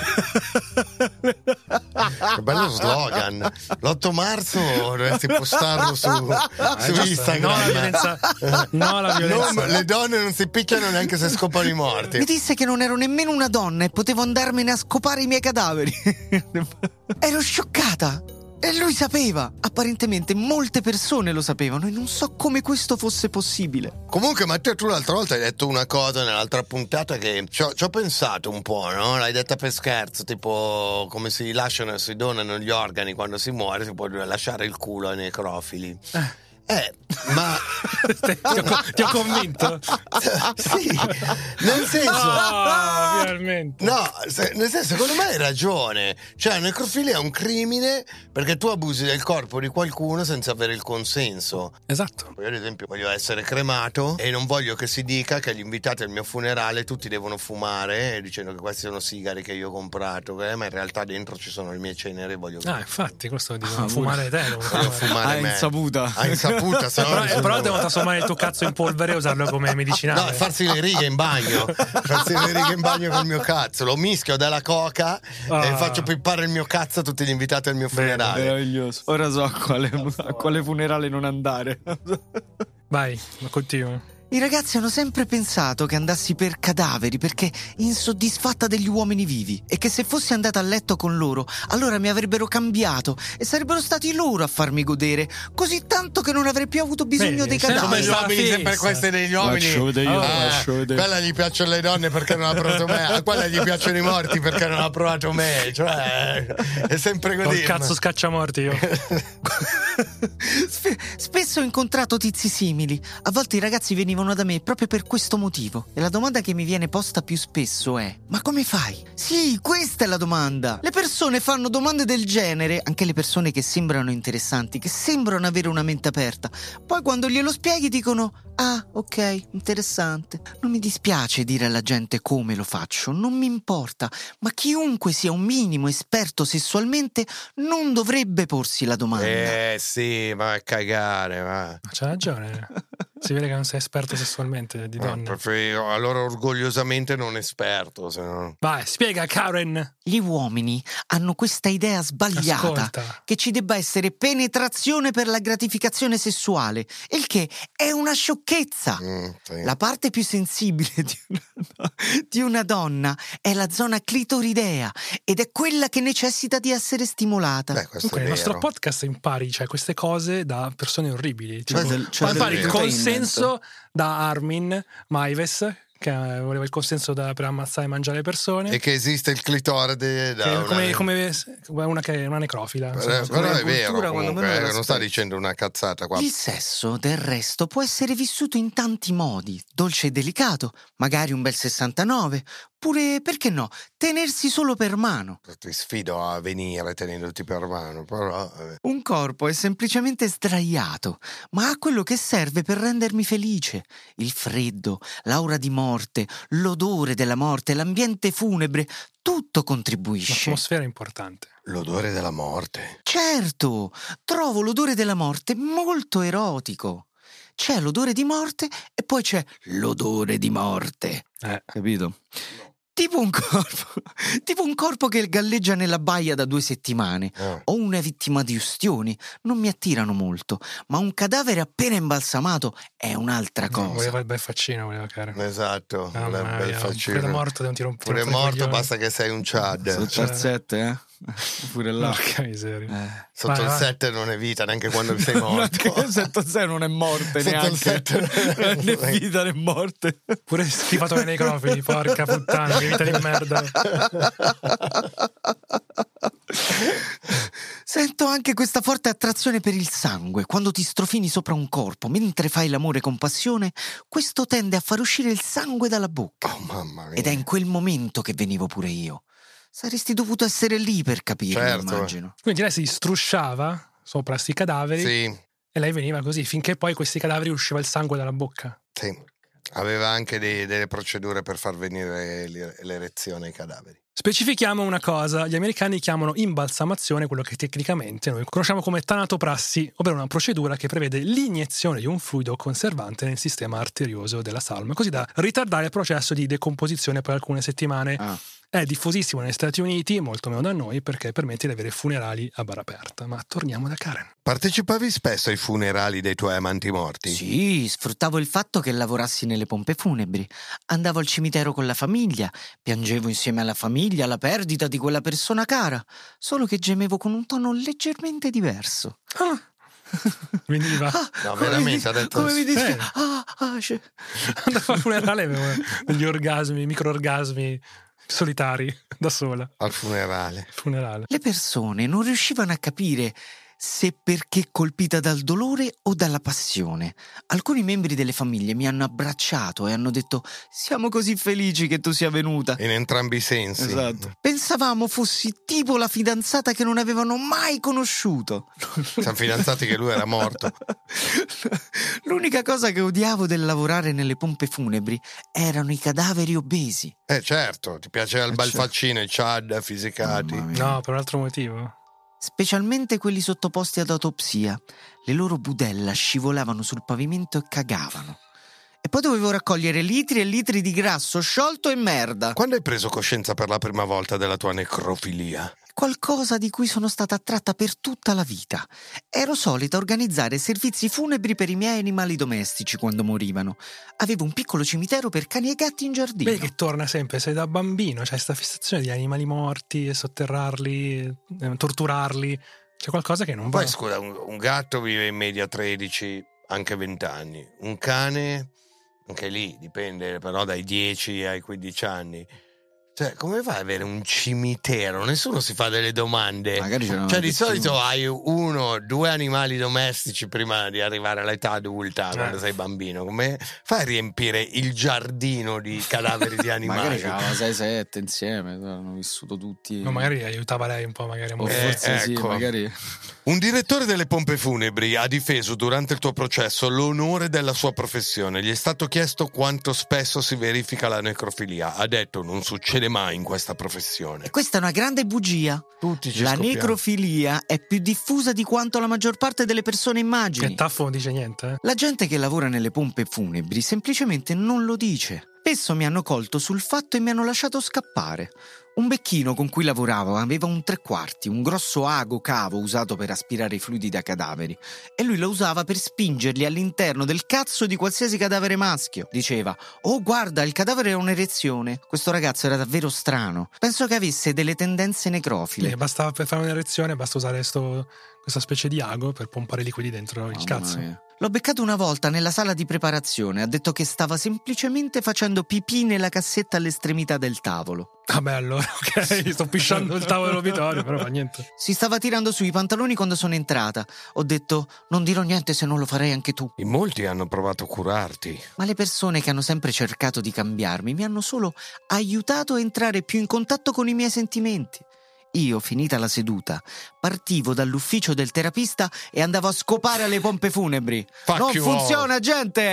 Che bello slogan. L'otto marzo dovresti postarlo su, ah, su Instagram. No, la violenza. No, la violenza. No, le donne non si picchiano neanche se scopano i morti. Mi disse che non ero nemmeno una donna e potevo andarmene a scopare i miei cadaveri. Ero scioccata. E lui sapeva. Apparentemente molte persone lo sapevano e non so come questo fosse possibile. Comunque Matteo, tu l'altra volta hai detto una cosa nell'altra puntata che ci ho, ci ho pensato un po', no? L'hai detta per scherzo, tipo come si lasciano e si donano gli organi quando si muore, si può lasciare il culo ai necrofili. Eh. Eh, ma ti, ho, ti ho convinto? Sì, nel senso no, finalmente. No, se, nel senso, secondo me hai ragione. Cioè, la necrofilia è un crimine perché tu abusi del corpo di qualcuno senza avere il consenso. Esatto. Io ad esempio voglio essere cremato e non voglio che si dica che agli invitati al mio funerale tutti devono fumare dicendo che questi sono sigari che io ho comprato, eh, ma in realtà dentro ci sono le mie ceneri e voglio... Ah, infatti, questo dico, ah, fumare te. Voglio fumare ah, me. insaputa. Ah, insaputa. Puta, però, eh, però devo trasformare il tuo cazzo in polvere e usarlo come medicinale. No, farsi le righe in bagno. Farsi le righe in bagno col mio cazzo. Lo mischio della coca ah. e faccio pippare il mio cazzo a tutti gli invitati al mio funerale. Meraviglioso. Ora so a quale, a quale funerale non andare. Vai, continua. I ragazzi hanno sempre pensato che andassi per cadaveri perché insoddisfatta degli uomini vivi e che se fossi andata a letto con loro allora mi avrebbero cambiato e sarebbero stati loro a farmi godere così tanto che non avrei più avuto bisogno Beh, dei cadaveri. Come gli uomini sempre questi degli uomini. Io, ah, quella gli piacciono le donne perché non ha provato me, a quella gli piacciono i morti perché non ha provato me, cioè è sempre così. Col cazzo scacciamorti io. Spesso ho incontrato tizi simili. A volte i ragazzi venivano da me proprio per questo motivo. E la domanda che mi viene posta più spesso è: ma come fai? Sì, questa è la domanda. Le persone fanno domande del genere, anche le persone che sembrano interessanti, che sembrano avere una mente aperta. Poi quando glielo spieghi dicono: ah, ok, interessante. Non mi dispiace dire alla gente come lo faccio, non mi importa, ma chiunque sia un minimo esperto sessualmente non dovrebbe porsi la domanda. Eh sì, va a cagare, va. C'ha ragione. Si vede che non sei esperto sessualmente di donne. No, proprio, allora orgogliosamente non esperto, se no. Vai, spiega Karen. Gli uomini hanno questa idea sbagliata Ascolta. che ci debba essere penetrazione per la gratificazione sessuale, il che è una sciocchezza. Mm, sì. La parte più sensibile di una, di una donna è la zona clitoridea ed è quella che necessita di essere stimolata. Beh, questo Comunque, è nel vero. nostro podcast impari cioè, queste cose da persone orribili. Tipo, Cioè del- cioè impari del il entertainment. consenso da Armin Maives, che voleva il consenso da, per ammazzare e mangiare le persone. E che esiste il clitoride da Che è una... come, come una che è una necrofila. Però, insomma, però come è vero cultura, quando comunque, me lo eh, non sta aspetto. dicendo una cazzata qua. Il sesso, del resto, può essere vissuto in tanti modi, dolce e delicato, magari un bel sessantanove, oppure, perché no, tenersi solo per mano. Ti sfido a venire tenendoti per mano, però... eh. Un corpo è semplicemente sdraiato, ma ha quello che serve per rendermi felice. Il freddo, l'aura di morte, morte, l'odore della morte, l'ambiente funebre, tutto contribuisce. L'atmosfera è importante. L'odore della morte. Certo, trovo l'odore della morte molto erotico. C'è l'odore di morte e poi c'è l'odore di morte. Eh. Capito? Tipo un corpo, tipo un corpo che galleggia nella baia da due settimane, Eh. o una vittima di ustioni, non mi attirano molto, ma un cadavere appena imbalsamato è un'altra cosa. Voleva il bel faccino, voleva caro. Esatto, Mamma un bel mia, faccino. pure morto devo tirare un Pure tiro fuori i morto coglioni. basta che sei un Chad. Sotto al sette, eh? Pure là. Porca miseria. Eh. Sotto Vai, il vai. sette non è vita neanche quando sei morto. sotto il sei non è morte Sotto il neanche. sette non è- né vita né morte. Pure schifato nei necrofili, porca puttana, che vita di merda. Sento anche questa forte attrazione per il sangue. Quando ti strofini sopra un corpo mentre fai l'amore con passione, questo tende a far uscire il sangue dalla bocca. Oh, mamma mia. Ed è in quel momento che venivo pure io. Saresti dovuto essere lì per capirlo, Certo. immagino. Quindi lei si strusciava sopra sti cadaveri Sì, e lei veniva così, finché poi questi cadaveri usciva il sangue dalla bocca. sì. Aveva anche dei- delle procedure per far venire l'e- l'erezione ai cadaveri. Specifichiamo una cosa, gli americani chiamano imbalsamazione quello che tecnicamente noi conosciamo come tanatoprassi, ovvero una procedura che prevede l'iniezione di un fluido conservante nel sistema arterioso della salma, così da ritardare il processo di decomposizione per alcune settimane. Ah. È diffusissimo negli Stati Uniti, molto meno da noi, perché permette di avere funerali a bar aperta. Ma torniamo da Karen. Partecipavi spesso ai funerali dei tuoi amanti morti? Sì, sfruttavo il fatto che lavorassi nelle pompe funebri. Andavo al cimitero con la famiglia, piangevo insieme alla famiglia la perdita di quella persona cara, solo che gemevo con un tono leggermente diverso. Ah. Veniva. Ah, No, come veramente, mi, ha detto- come mi dice? Eh. Ah, ah, c'è- Andavo al funerale e avevo degli orgasmi, microorgasmi solitari da sola. Al funerale. Funerale. Le persone non riuscivano a capire se perché colpita dal dolore o dalla passione. Alcuni membri delle famiglie mi hanno abbracciato e hanno detto: siamo così felici che tu sia venuta. In entrambi i sensi. Esatto. Pensavamo fossi tipo la fidanzata che non avevano mai conosciuto. Siamo fidanzati che lui era morto. L'unica cosa che odiavo del lavorare nelle pompe funebri erano i cadaveri obesi. Eh certo, ti piaceva il Eh, bel certo. faccino, i Chad fisicati. Mamma mia. No, per un altro motivo. Specialmente quelli sottoposti ad autopsia. Le loro budella scivolavano sul pavimento e cagavano. E poi dovevo raccogliere litri e litri di grasso sciolto e merda. Quando hai preso coscienza per la prima volta della tua necrofilia? Qualcosa di cui sono stata attratta per tutta la vita. Ero solita organizzare servizi funebri per i miei animali domestici quando morivano. Avevo un piccolo cimitero per cani e gatti in giardino. Vedi che torna sempre, sei da bambino, c'è questa fissazione di animali morti, sotterrarli, eh, torturarli. C'è qualcosa che non va. Poi scusa, un, un gatto vive in media tredici, anche venti anni. Un cane, anche lì dipende, però dai dieci ai quindici anni. Cioè, come fai ad avere un cimitero? Nessuno si fa delle domande. Magari c'erano Cioè, di dei solito più. hai uno, due animali domestici prima di arrivare all'età adulta, quando Eh. sei bambino. Come fai a riempire il giardino di cadaveri di animali? Magari c'avevano sei sette insieme, hanno vissuto tutti. No, magari aiutava lei un po', magari a O morire. Eh, forse sì, ecco. magari. Un direttore delle pompe funebri ha difeso durante il tuo processo l'onore della sua professione. Gli è stato chiesto quanto spesso si verifica la necrofilia. Ha detto: non succede mai in questa professione. E questa è una grande bugia. Tutti ci La scoppiamo. necrofilia è più diffusa di quanto la maggior parte delle persone immagini. Che taffo non dice niente, eh? La gente che lavora nelle pompe funebri semplicemente non lo dice. Spesso mi hanno colto sul fatto e mi hanno lasciato scappare. Un becchino con cui lavoravo aveva un tre quarti, un grosso ago cavo usato per aspirare i fluidi da cadaveri, e lui lo usava per spingerli all'interno del cazzo di qualsiasi cadavere maschio. Diceva: oh guarda, il cadavere ha un'erezione. Questo ragazzo era davvero strano. Penso che avesse delle tendenze necrofile. Quindi basta, per fare un'erezione basta usare sto, questa specie di ago per pompare i liquidi dentro il Mamma cazzo. mia. L'ho beccato una volta nella sala di preparazione. Ha detto che stava semplicemente facendo pipì nella cassetta all'estremità del tavolo. Vabbè, allora, ok, sto pisciando il tavolo dell'obitorio, però fa niente. Si stava tirando su i pantaloni quando sono entrata. Ho detto: non dirò niente se non lo farei anche tu. In molti hanno provato a curarti. Ma le persone che hanno sempre cercato di cambiarmi mi hanno solo aiutato a entrare più in contatto con i miei sentimenti. Io, finita la seduta, partivo dall'ufficio del terapista e andavo a scopare alle pompe funebri. Fuck Non you funziona, gente!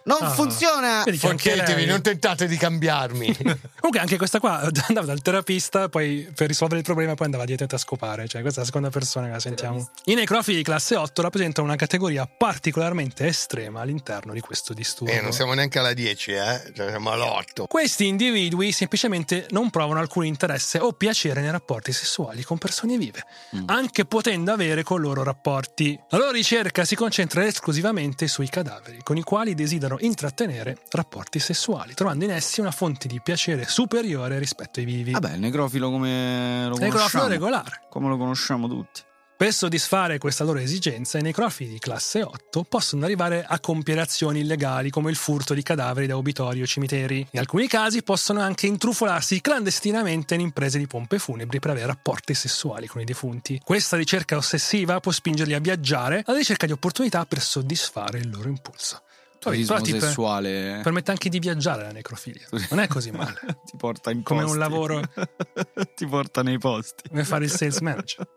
Non Ah. funziona! Vedi che anche Forchetevi, lei- non tentate di cambiarmi. Comunque anche questa qua andava dal terapista, poi per risolvere il problema poi andava direttamente a scopare, cioè questa è la seconda persona che la sentiamo. I necrofili di classe otto rappresentano una categoria particolarmente estrema all'interno di questo disturbo. E non siamo neanche alla dieci, eh? Cioè, siamo all'otto. Questi individui semplicemente non provano alcun interesse o piacere nei rapporti sessuali con persone vive, Mm. anche potendo avere con loro rapporti. La loro ricerca si concentra esclusivamente sui cadaveri, con i quali desiderano intrattenere rapporti sessuali, trovando in essi una fonte di piacere superiore rispetto ai vivi. Vabbè, il necrofilo come lo Necrofilo conosciamo. regolare. Come lo conosciamo tutti. Per soddisfare questa loro esigenza, i necrofili di classe otto possono arrivare a compiere azioni illegali come il furto di cadaveri da obitori o cimiteri. In alcuni casi possono anche intrufolarsi clandestinamente in imprese di pompe funebri per avere rapporti sessuali con i defunti. Questa ricerca ossessiva può spingerli a viaggiare alla ricerca di opportunità per soddisfare il loro impulso. Turismo Però ti per- sessuale permette anche di viaggiare la necrofilia. Non è così male. ti porta in Come un posti. lavoro. Ti porta nei posti. Come fare il sales manager.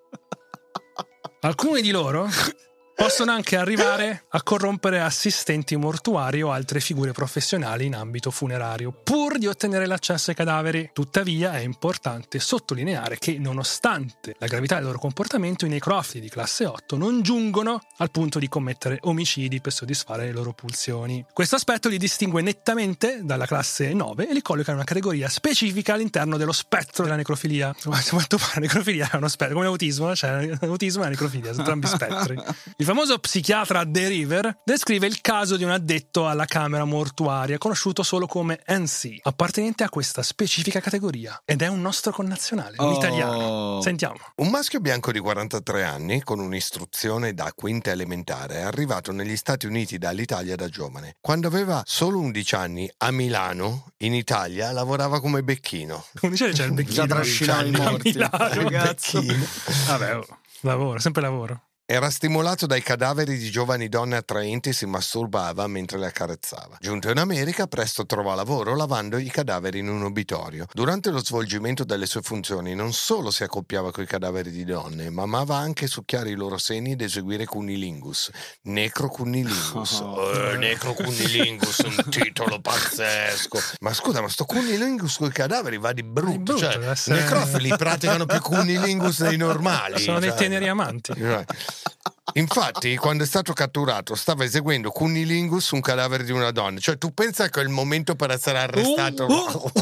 Alcuni di loro possono anche arrivare a corrompere assistenti mortuari o altre figure professionali in ambito funerario, pur di ottenere l'accesso ai cadaveri. Tuttavia è importante sottolineare che, nonostante la gravità del loro comportamento, i necrofili di classe otto non giungono al punto di commettere omicidi per soddisfare le loro pulsioni. Questo aspetto li distingue nettamente dalla classe nove e li colloca in una categoria specifica all'interno dello spettro della necrofilia. Quanto pare la necrofilia è uno spettro, come l'autismo, cioè l'autismo e la necrofilia sono entrambi spettri. Il famoso psichiatra De River descrive il caso di un addetto alla camera mortuaria, conosciuto solo come N C, appartenente a questa specifica categoria, ed è un nostro connazionale, un Oh. italiano. Sentiamo. Un maschio bianco di quarantatré anni, con un'istruzione da quinta elementare, è arrivato negli Stati Uniti dall'Italia da giovane. Quando aveva solo undici anni, a Milano, in Italia, lavorava come becchino. Come dicevi, c'è il becchino. Già trascinava i a morti. Milano. Ragazzo. Becchino. Vabbè, oh, lavoro, sempre lavoro. Era stimolato dai cadaveri di giovani donne attraenti e si masturbava mentre le accarezzava. Giunto in America, presto trovò lavoro lavando i cadaveri in un obitorio. Durante lo svolgimento delle sue funzioni non solo si accoppiava coi cadaveri di donne, ma amava anche succhiare i loro seni ed eseguire cunnilingus. Necrocunnilingus. Oh. Eh, necrocunnilingus, un titolo pazzesco. Ma scusa, ma sto cunnilingus coi cadaveri va di brutto. Di brutto, cioè, deve i essere- necrofili praticano più cunnilingus dei normali. Sono dei cioè. teneri amanti. Infatti, quando è stato catturato, stava eseguendo cunnilingus su un cadavere di una donna. Cioè, tu pensa che è il momento per essere arrestato? Uh, uh.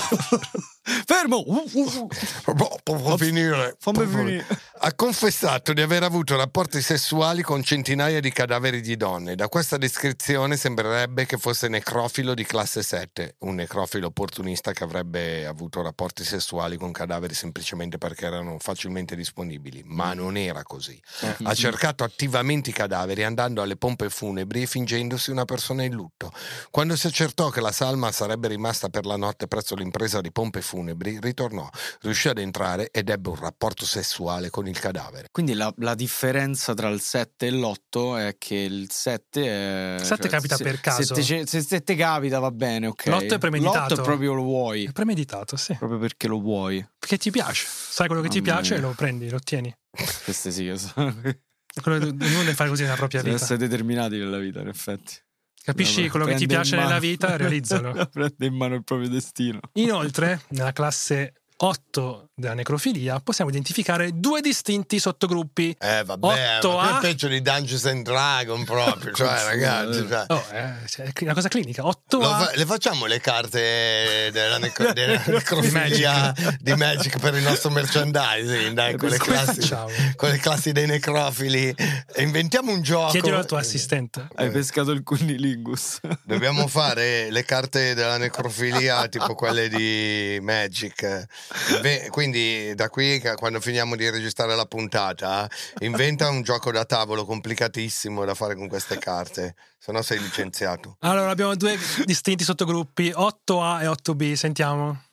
Fermo! Uh, uh, uh. Boh, può finire. Fammi finire. Ha confessato di aver avuto rapporti sessuali con centinaia di cadaveri di donne. Da questa descrizione sembrerebbe che fosse necrofilo di classe sette, un necrofilo opportunista che avrebbe avuto rapporti sessuali con cadaveri semplicemente perché erano facilmente disponibili, ma non era così. Ha cercato attivamente i cadaveri andando alle pompe funebri e fingendosi una persona in lutto. Quando si accertò che la salma sarebbe rimasta per la notte presso l'impresa di pompe funebri, ritornò, riuscì ad entrare ed ebbe un rapporto sessuale con il cadavere. Quindi la, la differenza tra il sette e l'otto è che il sette è... Il sette capita se, per caso. Se te, se, se te capita va bene, ok. L'otto è premeditato. L'otto è proprio lo vuoi. È premeditato, sì. Proprio perché lo vuoi. Perché ti piace. Sai quello che ti Mamma piace e mia. lo prendi, lo ottieni. Queste sì, che sono... È quello che ognuno deve fare così nella propria Deve vita. essere determinati nella vita, in effetti. Capisci No, quello che ti prende in piace mano- nella vita e realizzalo. Prende in mano il proprio destino. Inoltre, nella classe otto della necrofilia possiamo identificare due distinti sottogruppi. Eh vabbè, otto ma A. è peggio di Dungeons and Dragons proprio, cioè ragazzi, cioè, Oh, eh, cioè, è una cosa clinica. otto lo A. fa- le facciamo le carte della, necro- della necrofilia di Magic per il nostro merchandising, dai, con le Come classi, facciamo? con le classi dei necrofili. E inventiamo un gioco. Chiedilo al tuo assistente. Hai pescato il cunnilingus. Dobbiamo fare le carte della necrofilia tipo quelle di Magic. Beh, quindi da qui, quando finiamo di registrare la puntata, inventa un gioco da tavolo complicatissimo da fare con queste carte, se no sei licenziato. Allora abbiamo due distinti sottogruppi, otto A e otto B, sentiamo.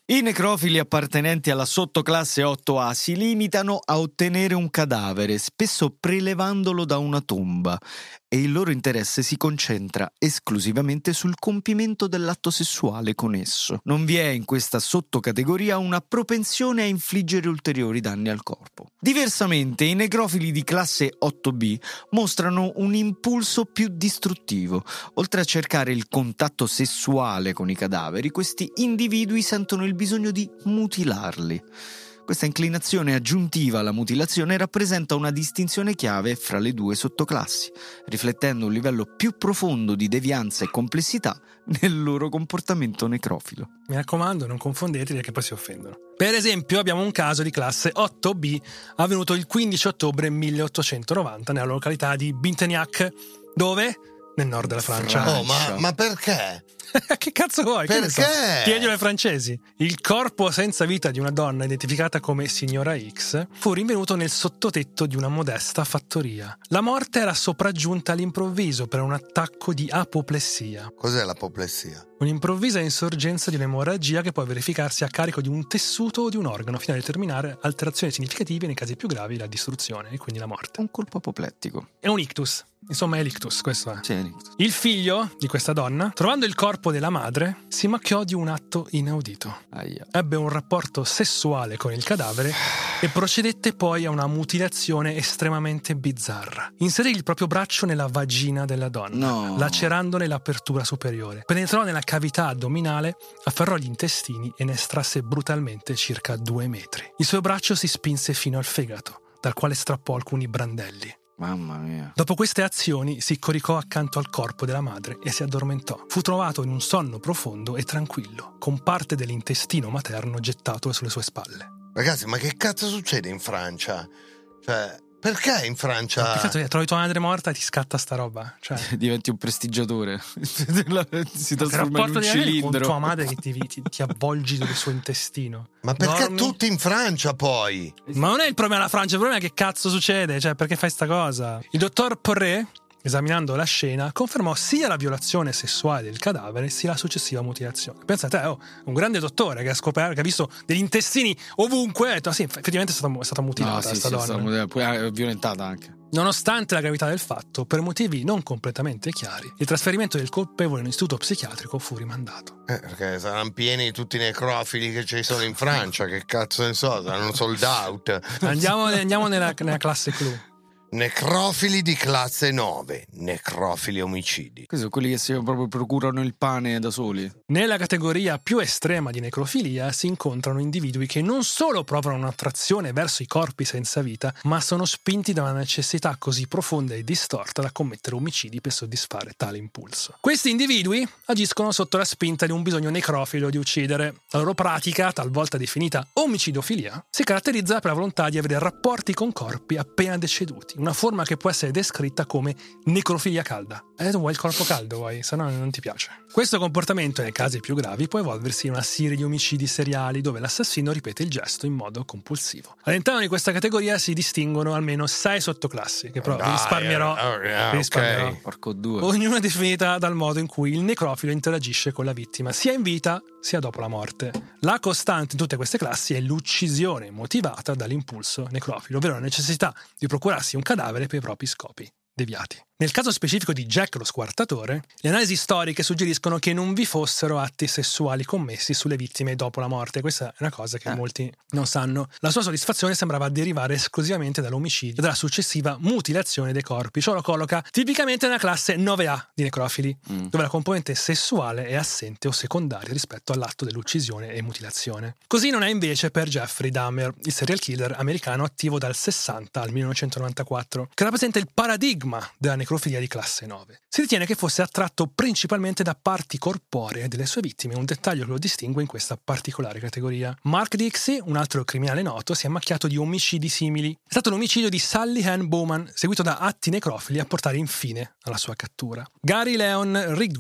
I necrofili appartenenti alla sottoclasse otto A si limitano a ottenere un cadavere, spesso prelevandolo da una tomba, e il loro interesse si concentra esclusivamente sul compimento dell'atto sessuale con esso. Non vi è in questa sottocategoria una propensione a infliggere ulteriori danni al corpo. Diversamente, i necrofili di classe otto B mostrano un impulso più distruttivo. Oltre a cercare il contatto sessuale con i cadaveri, questi individui sentono il bisogno di mutilarli. Questa inclinazione aggiuntiva alla mutilazione rappresenta una distinzione chiave fra le due sottoclassi, riflettendo un livello più profondo di devianza e complessità nel loro comportamento necrofilo. Mi raccomando, non confondeteli perché poi si offendono. Per esempio, abbiamo un caso di classe otto B avvenuto il quindici ottobre milleottocentonovanta nella località di Bintegnac, dove? Nel nord della Francia. Oh, ma, ma perché? Che cazzo vuoi? Perché? So? Chiedio ai francesi. Il corpo senza vita di una donna identificata come Signora X fu rinvenuto nel sottotetto di una modesta fattoria. La morte era sopraggiunta all'improvviso per un attacco di apoplessia. Cos'è l'apoplessia? Un'improvvisa insorgenza di un'emorragia che può verificarsi a carico di un tessuto o di un organo fino a determinare alterazioni significative, nei casi più gravi la distruzione e quindi la morte. Un colpo apoplettico. È un ictus. Insomma, è l'ictus, questo è. Sì, è l'ictus. Il figlio di questa donna, trovando il corpo della madre, si macchiò di un atto inaudito. Aia. Ebbe un rapporto sessuale con il cadavere e procedette poi a una mutilazione estremamente bizzarra. Inserì il proprio braccio nella vagina della donna, No. lacerandone l'apertura superiore. Penetrò nella cavità addominale, afferrò gli intestini e ne estrasse brutalmente circa due metri. Il suo braccio si spinse fino al fegato, dal quale strappò alcuni brandelli. Mamma mia. Dopo queste azioni si coricò accanto al corpo della madre e si addormentò. Fu trovato in un sonno profondo e tranquillo, con parte dell'intestino materno gettato sulle sue spalle. Ragazzi, ma che cazzo succede in Francia? Cioè, perché in Francia? Peccato che trovi tua madre morta e ti scatta sta roba. Cioè, Diventi un prestigiatore. si che trasforma in rapporto un di avere con cilindro. tua madre che ti, ti, ti avvolgi del suo intestino. Ma perché Dormi? tutti in Francia poi? Ma non è il problema della Francia, il problema è che cazzo succede, cioè perché fai sta cosa? Il dottor Porré, esaminando la scena, confermò sia la violazione sessuale del cadavere sia la successiva mutilazione. Pensate, oh, un grande dottore che ha scoperto, che ha visto degli intestini ovunque, ha detto, ah, sì, effettivamente è stata, è stata mutilata No, sì, questa sì, è donna. stata mutilata, poi è violentata anche. Nonostante la gravità del fatto, per motivi non completamente chiari, il trasferimento del colpevole in un istituto psichiatrico fu rimandato. Eh, perché saranno pieni tutti i necrofili che ci sono in Francia, che cazzo ne so, saranno sold out. Andiamo, andiamo nella, nella classe clou. Necrofili di classe nove, necrofili omicidi. Questi sono quelli che si proprio procurano il pane da soli. Nella categoria più estrema di necrofilia si incontrano individui che non solo provano un'attrazione verso i corpi senza vita, ma sono spinti da una necessità così profonda e distorta da commettere omicidi per soddisfare tale impulso. Questi individui agiscono sotto la spinta di un bisogno necrofilo di uccidere. La loro pratica, talvolta definita omicidofilia, si caratterizza per la volontà di avere rapporti con corpi appena deceduti, una forma che può essere descritta come necrofilia calda. Eh, tu vuoi il corpo caldo, vuoi, se no non ti piace. Questo comportamento, nei casi più gravi, può evolversi in una serie di omicidi seriali dove l'assassino ripete il gesto in modo compulsivo. All'interno di questa categoria si distinguono almeno sei sottoclassi, che però vi risparmierò. Dai, eh, vi risparmierò. ok. Porco due. Ognuna è definita dal modo in cui il necrofilo interagisce con la vittima, sia in vita sia dopo la morte. La costante in tutte queste classi è l'uccisione motivata dall'impulso necrofilo, ovvero la necessità di procurarsi un cadavere per i propri scopi deviati. Nel caso specifico di Jack lo squartatore, le analisi storiche suggeriscono che non vi fossero atti sessuali commessi sulle vittime dopo la morte. Questa è una cosa che Eh. molti non sanno. La sua soddisfazione sembrava derivare esclusivamente dall'omicidio e dalla successiva mutilazione dei corpi. Ciò lo colloca tipicamente nella classe nove A di necrofili, Mm. dove la componente sessuale è assente o secondaria rispetto all'atto dell'uccisione e mutilazione. Così non è invece per Jeffrey Dahmer, il serial killer americano attivo dal sessanta al millenovecentonovantaquattro, che rappresenta il paradigma della necrofilia di classe nove. Si ritiene che fosse attratto principalmente da parti corporee delle sue vittime, un dettaglio che lo distingue in questa particolare categoria. Mark Dixie, un altro criminale noto, si è macchiato di omicidi simili. È stato l'omicidio di Sally Ann Bowman, seguito da atti necrofili a portare infine alla sua cattura. Gary Leon Ridgway,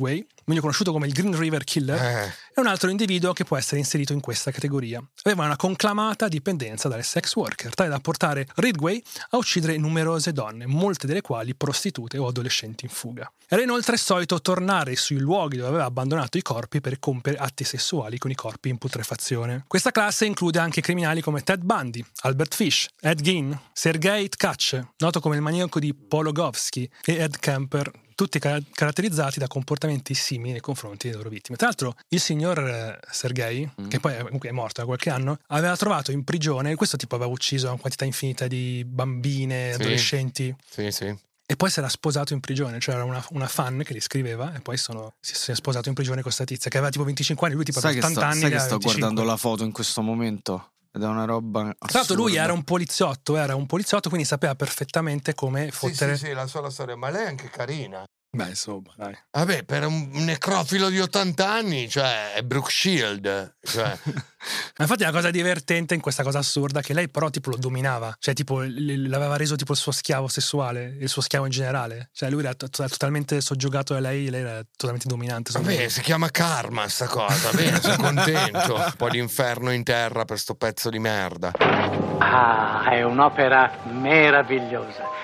meglio conosciuto come il Green River Killer, Eh. è un altro individuo che può essere inserito in questa categoria. Aveva una conclamata dipendenza dalle sex worker, tale da portare Ridgway a uccidere numerose donne, molte delle quali prostitute o adolescenti in fuga. Era inoltre solito tornare sui luoghi dove aveva abbandonato i corpi per compiere atti sessuali con i corpi in putrefazione. Questa classe include anche criminali come Ted Bundy, Albert Fish, Ed Gein, Sergei Tkach, noto come il maniaco di Pologovsky, e Ed Kemper, tutti car- caratterizzati da comportamenti simili nei confronti delle loro vittime. Tra l'altro il signor eh, Sergei, mm. che poi è, comunque è morto da qualche anno, aveva trovato in prigione, questo tipo aveva ucciso una quantità infinita di bambine, Sì. adolescenti. Sì, sì. E poi si era sposato in prigione, cioè era una, una fan che gli scriveva e poi sono, si, si è sposato in prigione con sta tizia che aveva tipo venticinque anni, lui tipo Sai aveva che sto, ottanta anni. sai che che sto aveva venticinque. guardando la foto in questo momento ed è una roba assurda. Tra l'altro lui era un poliziotto, era un poliziotto, quindi sapeva perfettamente come Sì, fottere. sì, sì, la sua storia, ma lei è anche carina. Beh, insomma, dai. Vabbè, per un necrofilo di ottanta anni, cioè, è Brooke Shield. Cioè. Ma infatti la cosa divertente in questa cosa assurda è che lei però tipo lo dominava, cioè tipo l- l'aveva reso tipo il suo schiavo sessuale, il suo schiavo in generale. Cioè lui era to- totalmente soggiogato da lei e lei era totalmente dominante. Vabbè, si chiama karma sta cosa, bene, sono contento. Un po' di inferno in terra per sto pezzo di merda. Ah, è un'opera meravigliosa.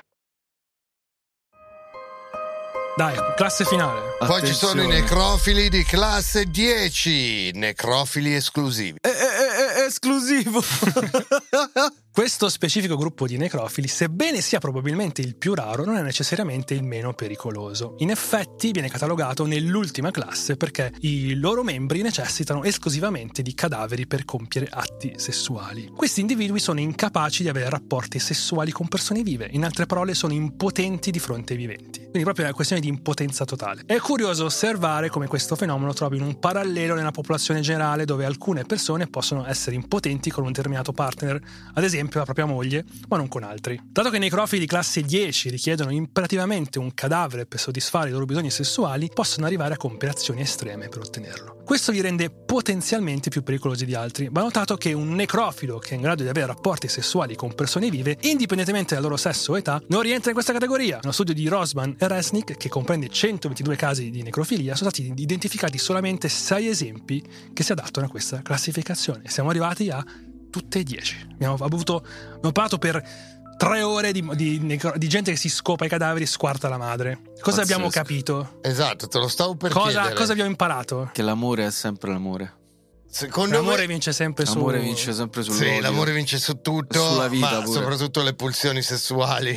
Dai, classe finale. Poi ci sono i Attenzione. necrofili di classe dieci, necrofili esclusivi. È, è- è- è esclusivo. Questo specifico gruppo di necrofili, sebbene sia probabilmente il più raro, non è necessariamente il meno pericoloso. In effetti viene catalogato nell'ultima classe perché i loro membri necessitano esclusivamente di cadaveri per compiere atti sessuali. Questi individui sono incapaci di avere rapporti sessuali con persone vive, in altre parole sono impotenti di fronte ai viventi. Quindi proprio è una questione di impotenza totale. È curioso osservare come questo fenomeno trovi un parallelo nella popolazione generale, dove alcune persone possono essere impotenti con un determinato partner, ad esempio la propria moglie, ma non con altri. Dato che i necrofili di classe dieci richiedono imperativamente un cadavere per soddisfare i loro bisogni sessuali, possono arrivare a compiere azioni estreme per ottenerlo. Questo li rende potenzialmente più pericolosi di altri. Va notato che un necrofilo che è in grado di avere rapporti sessuali con persone vive, indipendentemente dal loro sesso o età, non rientra in questa categoria. Uno studio di Rosman e Resnick, che comprende centoventidue casi di necrofilia, sono stati identificati solamente sei esempi che si adattano a questa classificazione. Siamo arrivati a tutte e dieci. Abbiamo avuto, abbiamo parlato per tre ore di, di, necro, di gente che si scopa i cadaveri e squarta la madre. Cosa Pazzesco. abbiamo capito? Esatto, te lo stavo per Cosa, chiedere. cosa abbiamo imparato? Che l'amore è sempre l'amore. Secondo L'amore me... vince sempre su... L'amore vince sempre sull'odio. Sì, l'amore vince su tutto, Sulla vita ma pure. soprattutto le pulsioni sessuali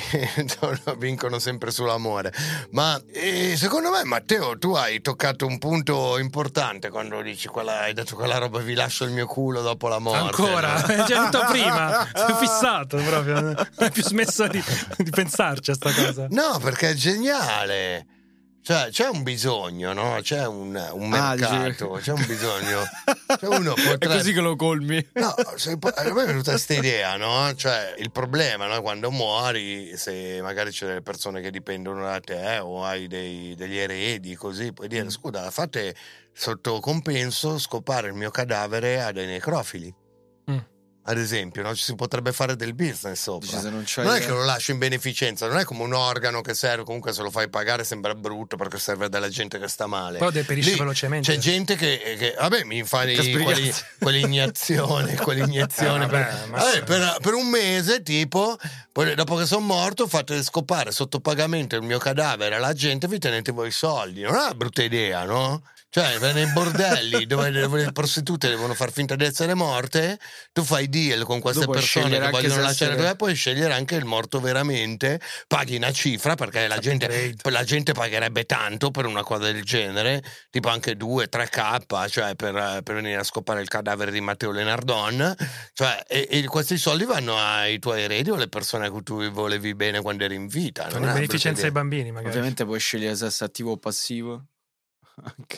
vincono sempre sull'amore. Ma eh, secondo me, Matteo, tu hai toccato un punto importante quando dici quella, hai detto quella roba, vi lascio il mio culo dopo la morte. Ancora? no? Hai già detto prima. Sei fissato proprio. Non hai più smesso di, di pensarci a sta cosa. No, perché è geniale. Cioè, c'è un bisogno, no? C'è un, un Ah, mercato, dici- c'è un bisogno. Cioè uno potrebbe... È così che lo colmi. No, se, a me è venuta questa idea, no? Cioè, il problema, no? Quando muori, se magari c'è delle persone che dipendono da te o hai dei, degli eredi, così, puoi dire, scusa, fate sotto compenso scopare il mio cadavere a dei necrofili. Mm. Ad esempio, no? Ci si potrebbe fare del business sopra. Dici, se non c'hai- Non è che lo lascio in beneficenza, non è come un organo che serve, comunque se lo fai pagare sembra brutto perché serve della gente che sta male. Però deperisce Lì velocemente. C'è gente che, che vabbè, mi fa i- Che quelli, sbrigazzi. quell'iniezione, quell'iniezione Eh, per, vabbè, ma vabbè, sì. per, per un mese, tipo, poi dopo che sono morto, fate scopare sotto pagamento il mio cadavere alla gente, vi tenete voi i soldi. Non è una brutta idea, no? Cioè, nei bordelli dove, dove le prostitute devono far finta di essere morte, tu fai deal con queste Tu puoi persone scegliere che anche vogliono se lasciare essere- te, puoi scegliere anche il morto veramente, paghi una cifra perché la gente, la gente pagherebbe tanto per una cosa del genere, tipo anche due tre K, cioè per, per venire a scopare il cadavere di Matteo Lenardon, cioè, e, e questi soldi vanno ai tuoi eredi o alle persone a cui tu volevi bene quando eri in vita. Con non è una beneficenza ai brutta bambini, magari. Ovviamente puoi scegliere se essere attivo o passivo. Anche.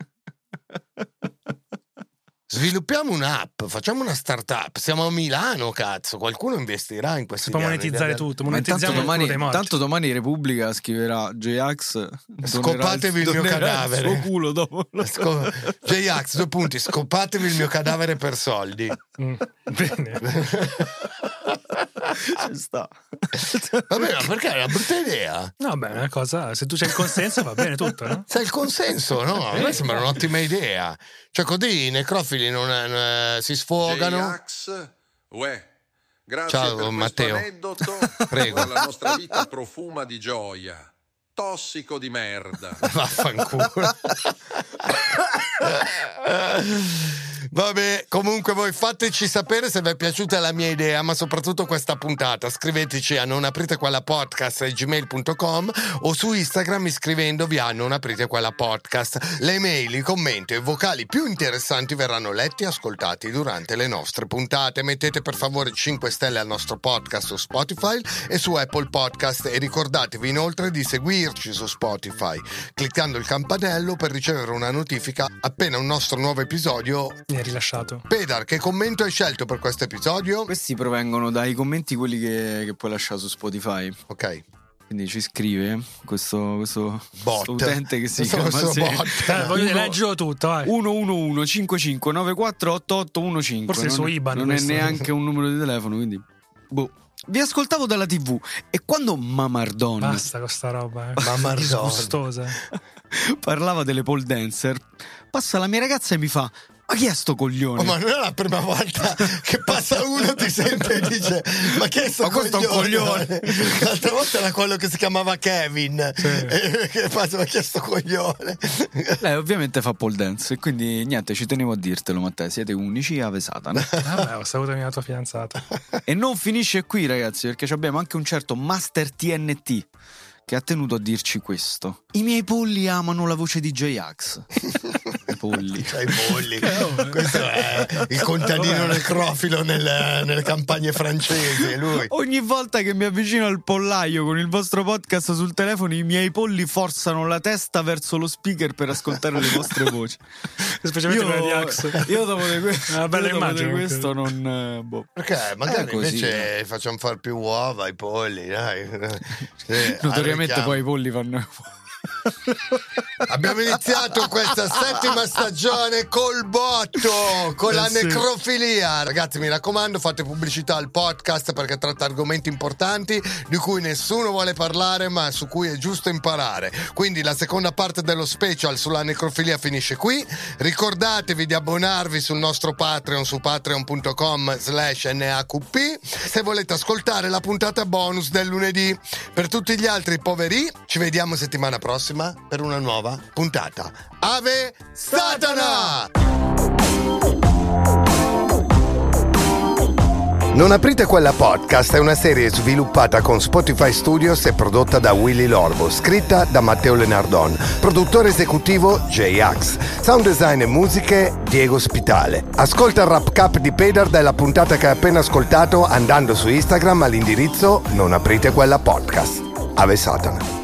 Sviluppiamo un'app, facciamo una startup, siamo a Milano, cazzo, qualcuno investirà in questi Si può piani. monetizzare tutto, Ma intanto monetizziamo il culo domani, dei morti. tanto domani Repubblica scriverà J-Ax Scopatevi il mio cadavere. il suo culo dopo. Sco- J-Ax, due punti, scopatevi il mio cadavere per soldi. Mm, bene. Ci sta. Vabbè, ma perché è una brutta idea? No, beh, è una cosa, se tu c'hai il consenso va bene tutto, no? C'è il consenso, no? A me sembra un'ottima idea. Cioè così i necrofili non, non si sfogano. J-Ax, uè, grazie Ciao, per Matteo. questo aneddoto. Prego. La nostra vita profuma di gioia. Tossico di merda. Vaffanculo. Vabbè, comunque voi fateci sapere se vi è piaciuta la mia idea, ma soprattutto questa puntata. Scriveteci a non aprite quella podcast a gmail punto com o su Instagram iscrivendovi a non aprite quella podcast. Le email, i commenti e i vocali più interessanti verranno letti e ascoltati durante le nostre puntate. Mettete per favore cinque stelle al nostro podcast su Spotify e su Apple Podcast e ricordatevi inoltre di seguirci su Spotify cliccando il campanello per ricevere una notifica appena un nostro nuovo episodio mi è rilasciato. Pedar, che commento hai scelto per questo episodio? Questi provengono dai commenti quelli che, che puoi lasciare su Spotify. Ok. Quindi ci scrive questo, questo, bot. questo utente che si questo chiama sì. bot. Eh, voglio leggere tutto, vai. uno uno uno cinque cinque nove quattro otto otto uno cinque. Forse non, su I B A N non questo. è neanche un numero di telefono, quindi boh. Vi ascoltavo dalla tivù e quando Mamardon Basta con sta roba, eh. Mamardon disgustosa. parlava delle pole dancer, passa la mia ragazza e mi fa: ma chi è sto coglione? Oh, ma non è la prima volta che passa uno, ti sente e dice: ma chi è sto ma questo coglione? è un coglione. L'altra volta era quello che si chiamava Kevin, sì. E che fa: ma chi è sto coglione? Lei ovviamente fa pole dance e quindi niente, ci tenevo a dirtelo, Matteo, siete unici, Ave Satana. Vabbè, ho salutato la tua fidanzata. E non finisce qui, ragazzi, perché abbiamo anche un certo Master T N T che ha tenuto a dirci questo: i miei polli amano la voce di J-Ax. I polli. Cioè, i polli. Questo è il contadino necrofilo nel, nelle campagne francesi. Lui. Ogni volta che mi avvicino al pollaio con il vostro podcast sul telefono, i miei polli forzano la testa verso lo speaker per ascoltare le vostre voci. Specialmente io, quella di Ax. Io dopo di questo, una bella io dopo immagine, di questo non. eh, Boh. Perché magari Eh, così, invece facciamo far più uova ai polli, dai. Sì, Notoriamente arricchiamo. poi i polli fanno. Abbiamo iniziato questa settima stagione col botto, con la Eh sì. necrofilia. Ragazzi, mi raccomando, fate pubblicità al podcast perché tratta argomenti importanti di cui nessuno vuole parlare, ma su cui è giusto imparare. Quindi la seconda parte dello special sulla necrofilia finisce qui. Ricordatevi di abbonarvi sul nostro Patreon su patreon punto com slash N A Q P se volete ascoltare la puntata bonus del lunedì. Per tutti gli altri poveri, ci vediamo settimana prossima per una nuova puntata. Ave Satana! Non aprite quella podcast è una serie sviluppata con Spotify Studios e prodotta da Willy Lorbo, scritta da Matteo Lenardon, produttore esecutivo J-Ax, sound design e musiche Diego Spitale. Ascolta il Rap Cap di Pedar della puntata che hai appena ascoltato andando su Instagram all'indirizzo Non aprite quella podcast. Ave Satana.